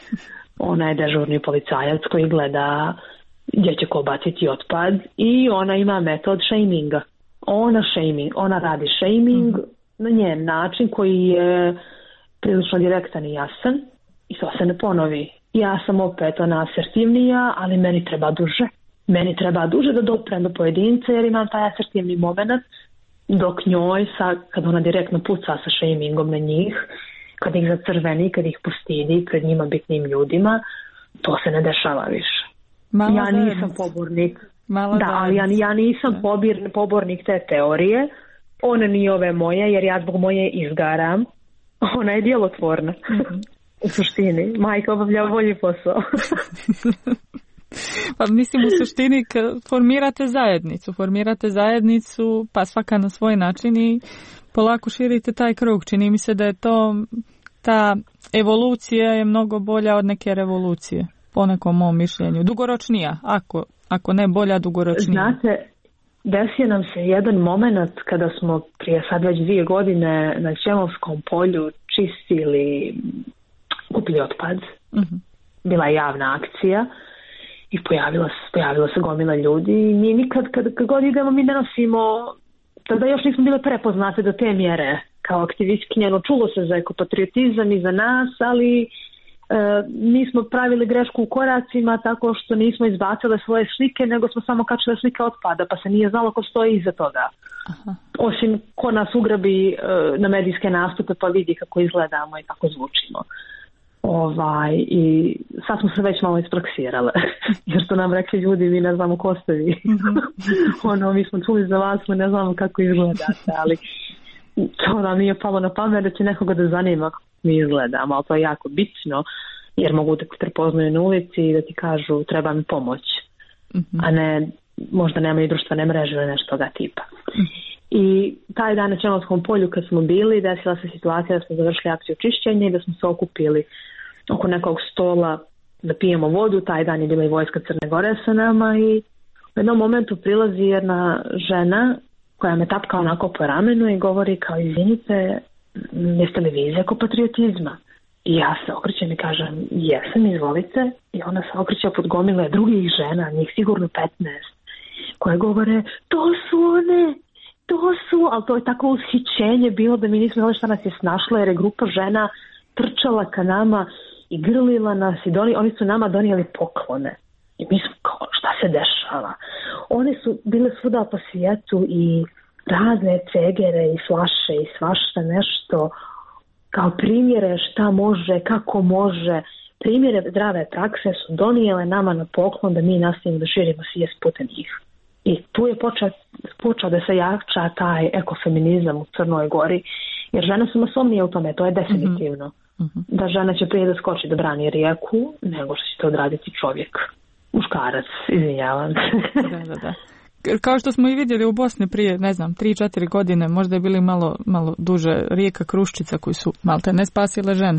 Ona je dežurni policajac koji gleda gdje će ko baciti otpad i ona ima metod shaminga. Ona, shaming, ona radi shaming mm-hmm. na njen način koji je prilično direktan i jasan i to se ne ponovi. Ja sam opet ona asertivnija, ali meni treba duže. Meni treba duže da doprem do pojedinca jer imam taj asertivni moment, dok njoj, sa, kad ona direktno puca sa shamingom na njih, kad ih zacrveni, kad ih postidi pred njima bitnim ljudima, to se ne dešava više. Malo ja nisam zajednic. pobornik. Malo da, ali ja, ja nisam pobir, pobornik te teorije. Ona nije ove moje, jer ja zbog moje izgaram. Ona je djelotvorna. Mm-hmm. U suštini, majka obavlja bolji posao. Pa mislim u suštini formirate zajednicu, formirate zajednicu pa svaka na svoj način i polako širite taj krug. Čini mi se da je to, ta evolucija je mnogo bolja od neke revolucije, po nekom mom mišljenju. Dugoročnija, ako, ako ne bolja, dugoročnija. Znate, desio nam se jedan moment kada smo prije sad već dvije godine na Ćemovskom polju čistili kupili otpad. Mm-hmm. Bila je javna akcija i pojavila se, pojavila se gomila ljudi i mi nikad kad, kad god idemo mi ne nosimo, tada još nismo bile prepoznate do te mjere kao aktivistkinja, no čulo se za ekopatriotizam i za nas, ali e, mi smo pravili grešku u koracima tako što nismo izbacile svoje slike, nego smo samo kačile slike otpada, pa se nije znalo ko stoji iza toga. Aha. Osim ko nas ugrabi e, na medijske nastupe pa vidi kako izgledamo i kako zvučimo. Ovaj, i sad smo se već malo ispraksirale, jer su nam rekli ljudi, mi ne znamo ko ste vi. Mm-hmm. ono, mi smo čuli za vas, mi ne znamo kako izgledate, ali to nam nije palo na pamet da će nekoga da zanima kako mi izgledamo, ali to je jako bitno, jer mogu da te prepoznaju na ulici i da ti kažu treba mi pomoć, mm-hmm. a ne, možda nemaju društvene mreže ili nešto toga tipa. Mm-hmm. I taj dan na Ćemovskom polju kad smo bili, desila se situacija da smo završili akciju čišćenja i da smo se okupili oko nekog stola da pijemo vodu. Taj dan je bila i vojska Crne Gore sa nama i u jednom momentu prilazi jedna žena koja me tapka onako po ramenu i govori kao izvinite, jeste li vi iz ekopatriotizma? I ja se okrećem i kažem jesam, izvolite. I ona se okreće pod gomile drugih žena, njih sigurno petnaest, koje govore to su one To su, ali to je tako ushićenje bilo da mi nismo znali šta nas je snašlo, jer je grupa žena trčala ka nama i grlila nas i doni, oni su nama donijeli poklone. I mi smo kao, šta se dešava? One su bile svuda po svijetu i razne cegere i flaše i svašta nešto kao primjere šta može, kako može. Primjere zdrave prakse su donijele nama na poklon da mi nastavimo da širimo svijest putem njih. I tu je počeo, počeo da se jača taj ekofeminizam u Crnoj Gori, jer žene su masovnije u tome, to je definitivno. Mm-hmm. Da žena će prije da skoči da brani rijeku, nego što će to odraditi čovjek. Muškarac, izvinjavam se. Da, da, da. Kao što smo i vidjeli u Bosni prije, ne znam, tri četiri godine, možda je bili malo, malo duže, rijeka Kruščica koji su malte ne spasile žene.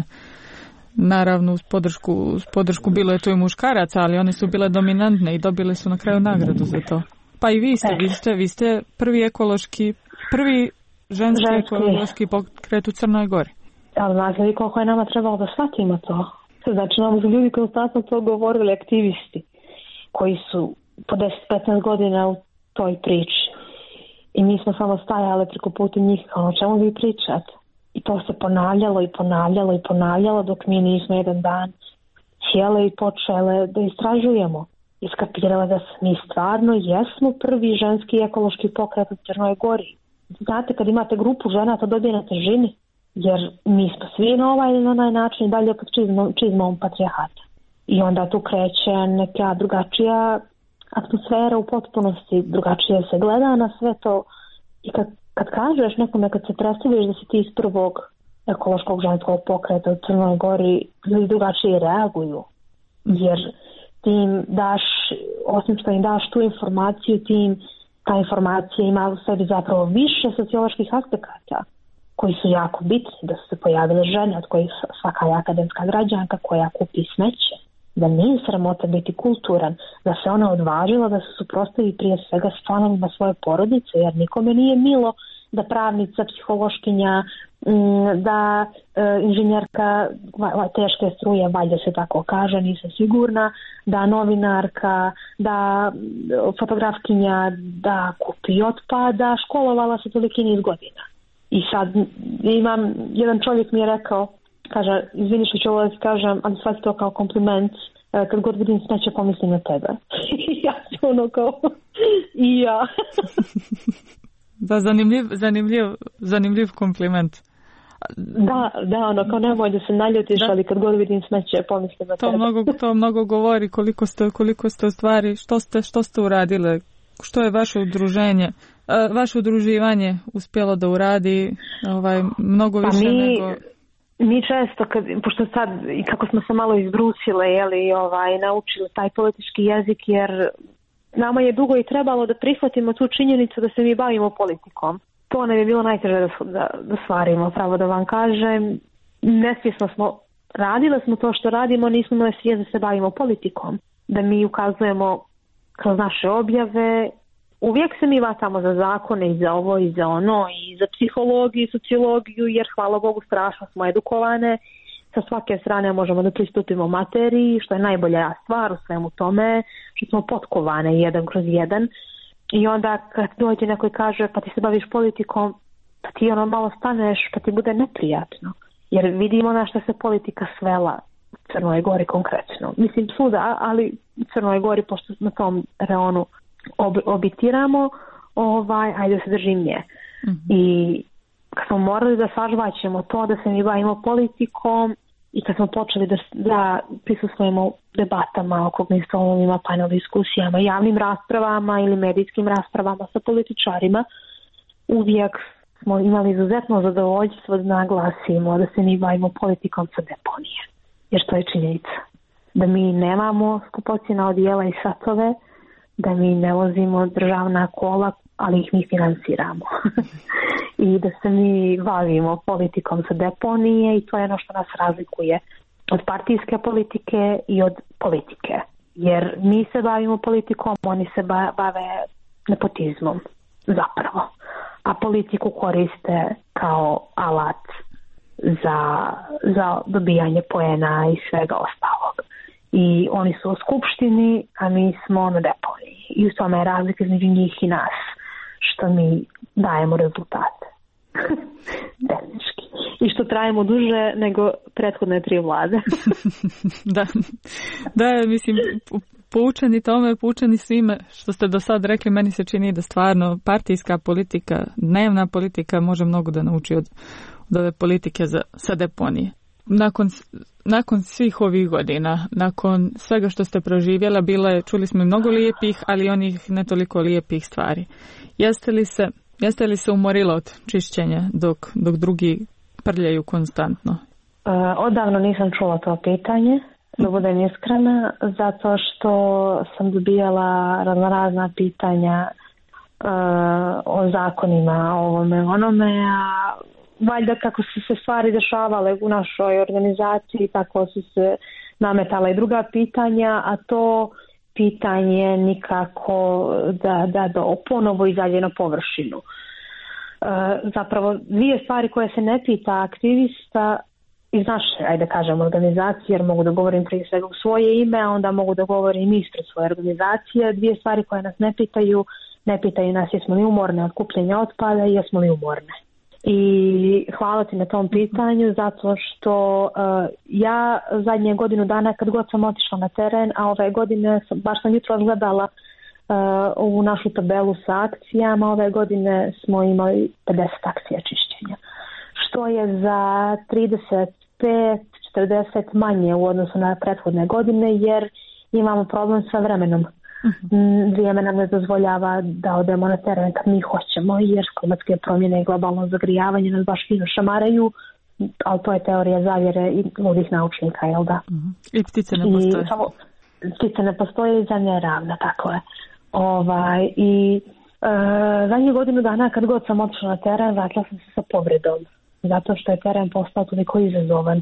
Naravno, uz podršku, uz podršku bilo je tu i muškaraca, ali one su bile dominantne i dobile su na kraju nagradu za to. Pa i vi ste, vi ste, vi ste prvi ekološki, prvi ženski, ženski. ekološki pokret u Crnoj Gori. Ali znate li koliko je nama trebalo da shvatimo to? Znači, nam su ljudi konstantno to govorili, aktivisti, koji su po deset petnaest godina u toj priči. I mi smo samo stajali preko puta njih, kao o čemu vi pričate? I to se ponavljalo i ponavljalo i ponavljalo dok mi nismo jedan dan sjele i počele da istražujemo. Iskapirala da mi stvarno jesmo prvi ženski ekološki pokret u Crnoj Gori. Znate, kad imate grupu žena, to dobije na težini, jer mi smo svi na ovaj ili na onaj način dalje pod čizmom, čizmom patrijahata. I onda tu kreće neka drugačija atmosfera u potpunosti, drugačije se gleda na sve to. I kad, kad kažeš nekome, kad se predstaviš da si ti iz prvog ekološkog ženskog pokreta u Crnoj Gori, ljudi drugačije reaguju. Jer ti im daš, osim što im daš tu informaciju, ti im ta informacija ima u sebi zapravo više socioloških aspekata koji su jako bitni, da su se pojavile žene od kojih svaka je akademska građanka koja kupi smeće, da nije sramota biti kulturan, da se ona odvažila da se suprotstavi prije svega s članovima svoje porodice, jer nikome nije milo da pravnica, psihološkinja, da e, inženjerka teške struje, valjda se tako kaže, nisam sigurna, da novinarka, da fotografkinja, da kupi otpad, da školovala se toliki niz godina. I sad imam, jedan čovjek mi je rekao, kaže, izvini što ću ovo da kažem, ali shvati to kao kompliment, kad god vidim smeće pomislim na tebe. I ja sam ono kao, i ja. Da, zanimljiv, zanimljiv, zanimljiv kompliment. Da, da, ono kao nemoj da se naljutiš, da. Ali kad god vidim smeće pomislim na to tebe. Mnogo, to mnogo govori koliko ste, koliko ste u stvari, što ste, što ste uradile, što je vaše udruženje, vaše udruživanje uspjelo da uradi ovaj, mnogo više pa mi, nego... Mi često, kad, pošto sad i kako smo se malo izbrusile, jeli, ovaj, naučili taj politički jezik, jer nama je dugo i trebalo da prihvatimo tu činjenicu da se mi bavimo politikom. To nam je bilo najteže da, da, da stvarimo, pravo da vam kažem. Nesvjesno smo, radile smo to što radimo, nismo imali svijest da se bavimo politikom. Da mi ukazujemo kroz naše objave. Uvijek se mi vatamo za zakone i za ovo i za ono i za psihologiju i sociologiju, jer hvala Bogu strašno smo edukovane. Sa svake strane možemo da pristupimo materiji, što je najbolja stvar u svemu tome, što smo potkovane jedan kroz jedan. I onda kad dođe neko i kaže pa ti se baviš politikom, pa ti ono malo staneš, pa ti bude neprijatno. Jer vidimo na što se politika svela u Crnoj Gori konkretno. Mislim svuda, ali u Crnoj Gori, pošto na tom reonu ob, obitiramo, ovaj, ajde da se držim nje. Mm-hmm. I kad smo morali da sažvaćemo to, da se mi bavimo politikom, i kad smo počeli da, da prisustvujemo debatama, okruglim stolovima, panel diskusijama, javnim raspravama ili medijskim raspravama sa političarima, uvijek smo imali izuzetno zadovoljstvo da naglasimo da se mi bavimo politikom sa deponije. Jer to je činjenica. Da mi nemamo skupocjena odijela i satove, da mi ne vozimo državna kola, ali ih mi finansiramo. I da se mi bavimo politikom sa deponije i to je ono što nas razlikuje od partijske politike i od politike. Jer mi se bavimo politikom, oni se bave nepotizmom zapravo. A politiku koriste kao alat za, za dobijanje poena i svega ostalog. I oni su u skupštini, a mi smo na deponiji. I u tome je razlika između njih i nas. Što mi dajemo rezultate. Tehnički. I što trajemo duže nego prethodne tri vlade. da, da, mislim, poučeni tome, poučeni svime što ste do sad rekli, meni se čini da stvarno partijska politika, dnevna politika može mnogo da nauči od, od ove politike za, sa deponije. Nakon, nakon svih ovih godina, nakon svega što ste proživjela, bilo je, čuli smo mnogo lijepih, ali onih ne toliko lijepih stvari. Jeste li se, jeste li se umorila od čišćenja dok, dok drugi prljaju konstantno? Uh, odavno nisam čula to pitanje, da budem iskrena, zato što sam dobijala razna pitanja uh, o zakonima, o ovome, onome, a valjda kako su se stvari dešavale u našoj organizaciji, tako su se nametala i druga pitanja, a to pitanje nikako da, da, da ponovo izađe na površinu. E, zapravo dvije stvari koje se ne pita aktivista iz naše, ajde kažem, organizacije, jer mogu da govorim prije svega u svoje ime, a onda mogu da govorim ispred svoje organizacije. Dvije stvari koje nas ne pitaju, ne pitaju nas jesmo li umorne od kupljenja otpada i jesmo li umorne. I hvala ti na tom pitanju, zato što uh, ja zadnje godinu dana kad god sam otišla na teren, a ove godine sam, baš sam jutro gledala uh, u našu tabelu sa akcijama, ove godine smo imali pedeset akcija čišćenja, što je za trideset pet do četrdeset manje u odnosu na prethodne godine, jer imamo problem sa vremenom. Vrijeme nam ne dozvoljava da odemo na teren kad mi hoćemo, jer klimatske promjene i globalno zagrijavanje nas baš fino šamaraju, ali to je teorija zavjere i ludih naučnika, jel da? I ptice ne postoje. I, samo, ptice ne postoje i zemlja je ravna, tako je. Ovaj, I e, zadnje godinu dana kad god sam otišla na teren, vratila sam se sa povredom, zato što je teren postao toliko izazovan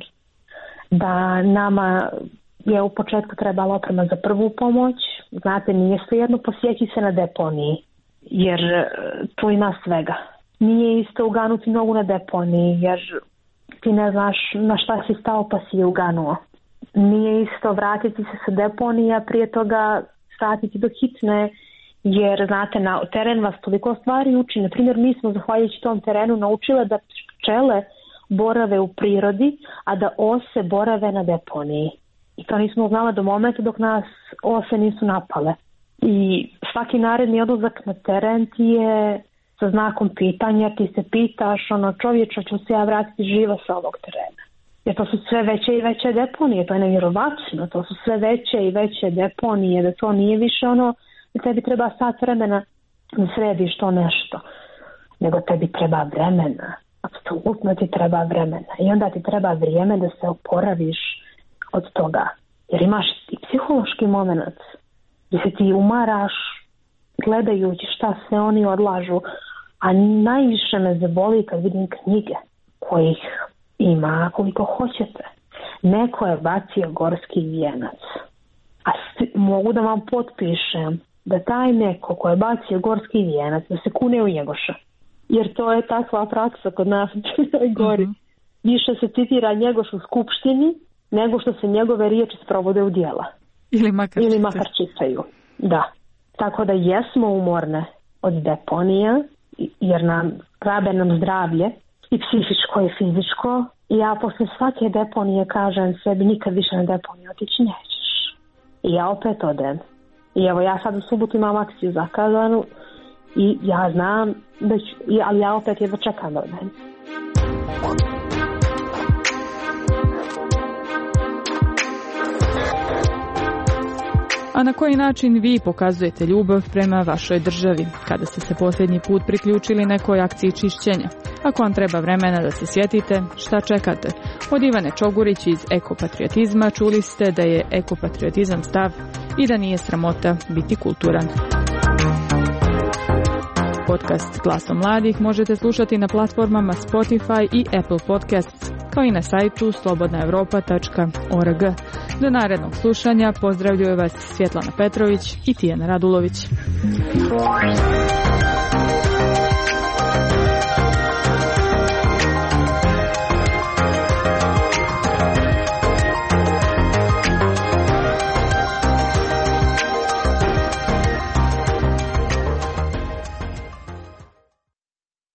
da nama je u početku trebala oprema za prvu pomoć. Znate, nije svejedno posjeći se na deponiji, jer tu ima svega. Nije isto uganuti nogu na deponiji, jer ti ne znaš na šta si stao pa si je uganuo. Nije isto vratiti se sa deponija, prije toga vratiti do hitne, jer znate, na teren vas toliko stvari uči. Na primjer, mi smo zahvaljujući tom terenu naučile da pčele borave u prirodi, a da ose borave na deponiji. I to nismo znali do momenta dok nas ose nisu napale. I svaki naredni odlazak na teren ti je sa znakom pitanja, ti se pitaš, ono, čovječa, ću se ja vratiti živa sa ovog terena. Jer to su sve veće i veće deponije, to je nevjerovatno, to su sve veće i veće deponije, da to nije više ono, da tebi treba sat vremena da središ to nešto, nego tebi treba vremena, apsolutno ti treba vremena. I onda ti treba vrijeme da se oporaviš od toga. Jer imaš i psihološki moment gdje se ti umaraš gledajući šta sve oni odlažu, a najviše me zaboli kad vidim knjige kojih ima koliko hoćete. Neko je bacio gorski vijenac, a mogu da vam potpišem da taj neko ko je bacio gorski vijenac da se kune u Njegoša, jer to je takva praksa kod nas u Crnoj Gori. Mm-hmm. Više se citira Njegoš u skupštini nego što se njegove riječi sprovode u djela. Ili makar, Ili makar čitaju. Da. Tako da jesmo umorne od deponija, jer nam rabe nam zdravlje i psihičko i fizičko. I ja posle svake deponije kažem sebi, nikad više na deponiju otići nećeš. I ja opet odem. I evo, ja sad u subotu imam akciju zakazanu i ja znam da ću, ali ja opet jedva čekam da odem. A na koji način vi pokazujete ljubav prema vašoj državi kada ste se posljednji put priključili nekoj akciji čišćenja? Ako vam treba vremena da se sjetite, šta čekate? Od Ivane Čogurić iz Ekopatriotizma čuli ste da je ekopatriotizam stav i da nije sramota biti kulturan. Podcast Glasom mladih možete slušati na platformama Spotify i Apple Podcasts, kao i na sajtu slobodna europa tačka org. Do narednog slušanja pozdravljaju vas Svjetlana Petrović i Tijana Radulović.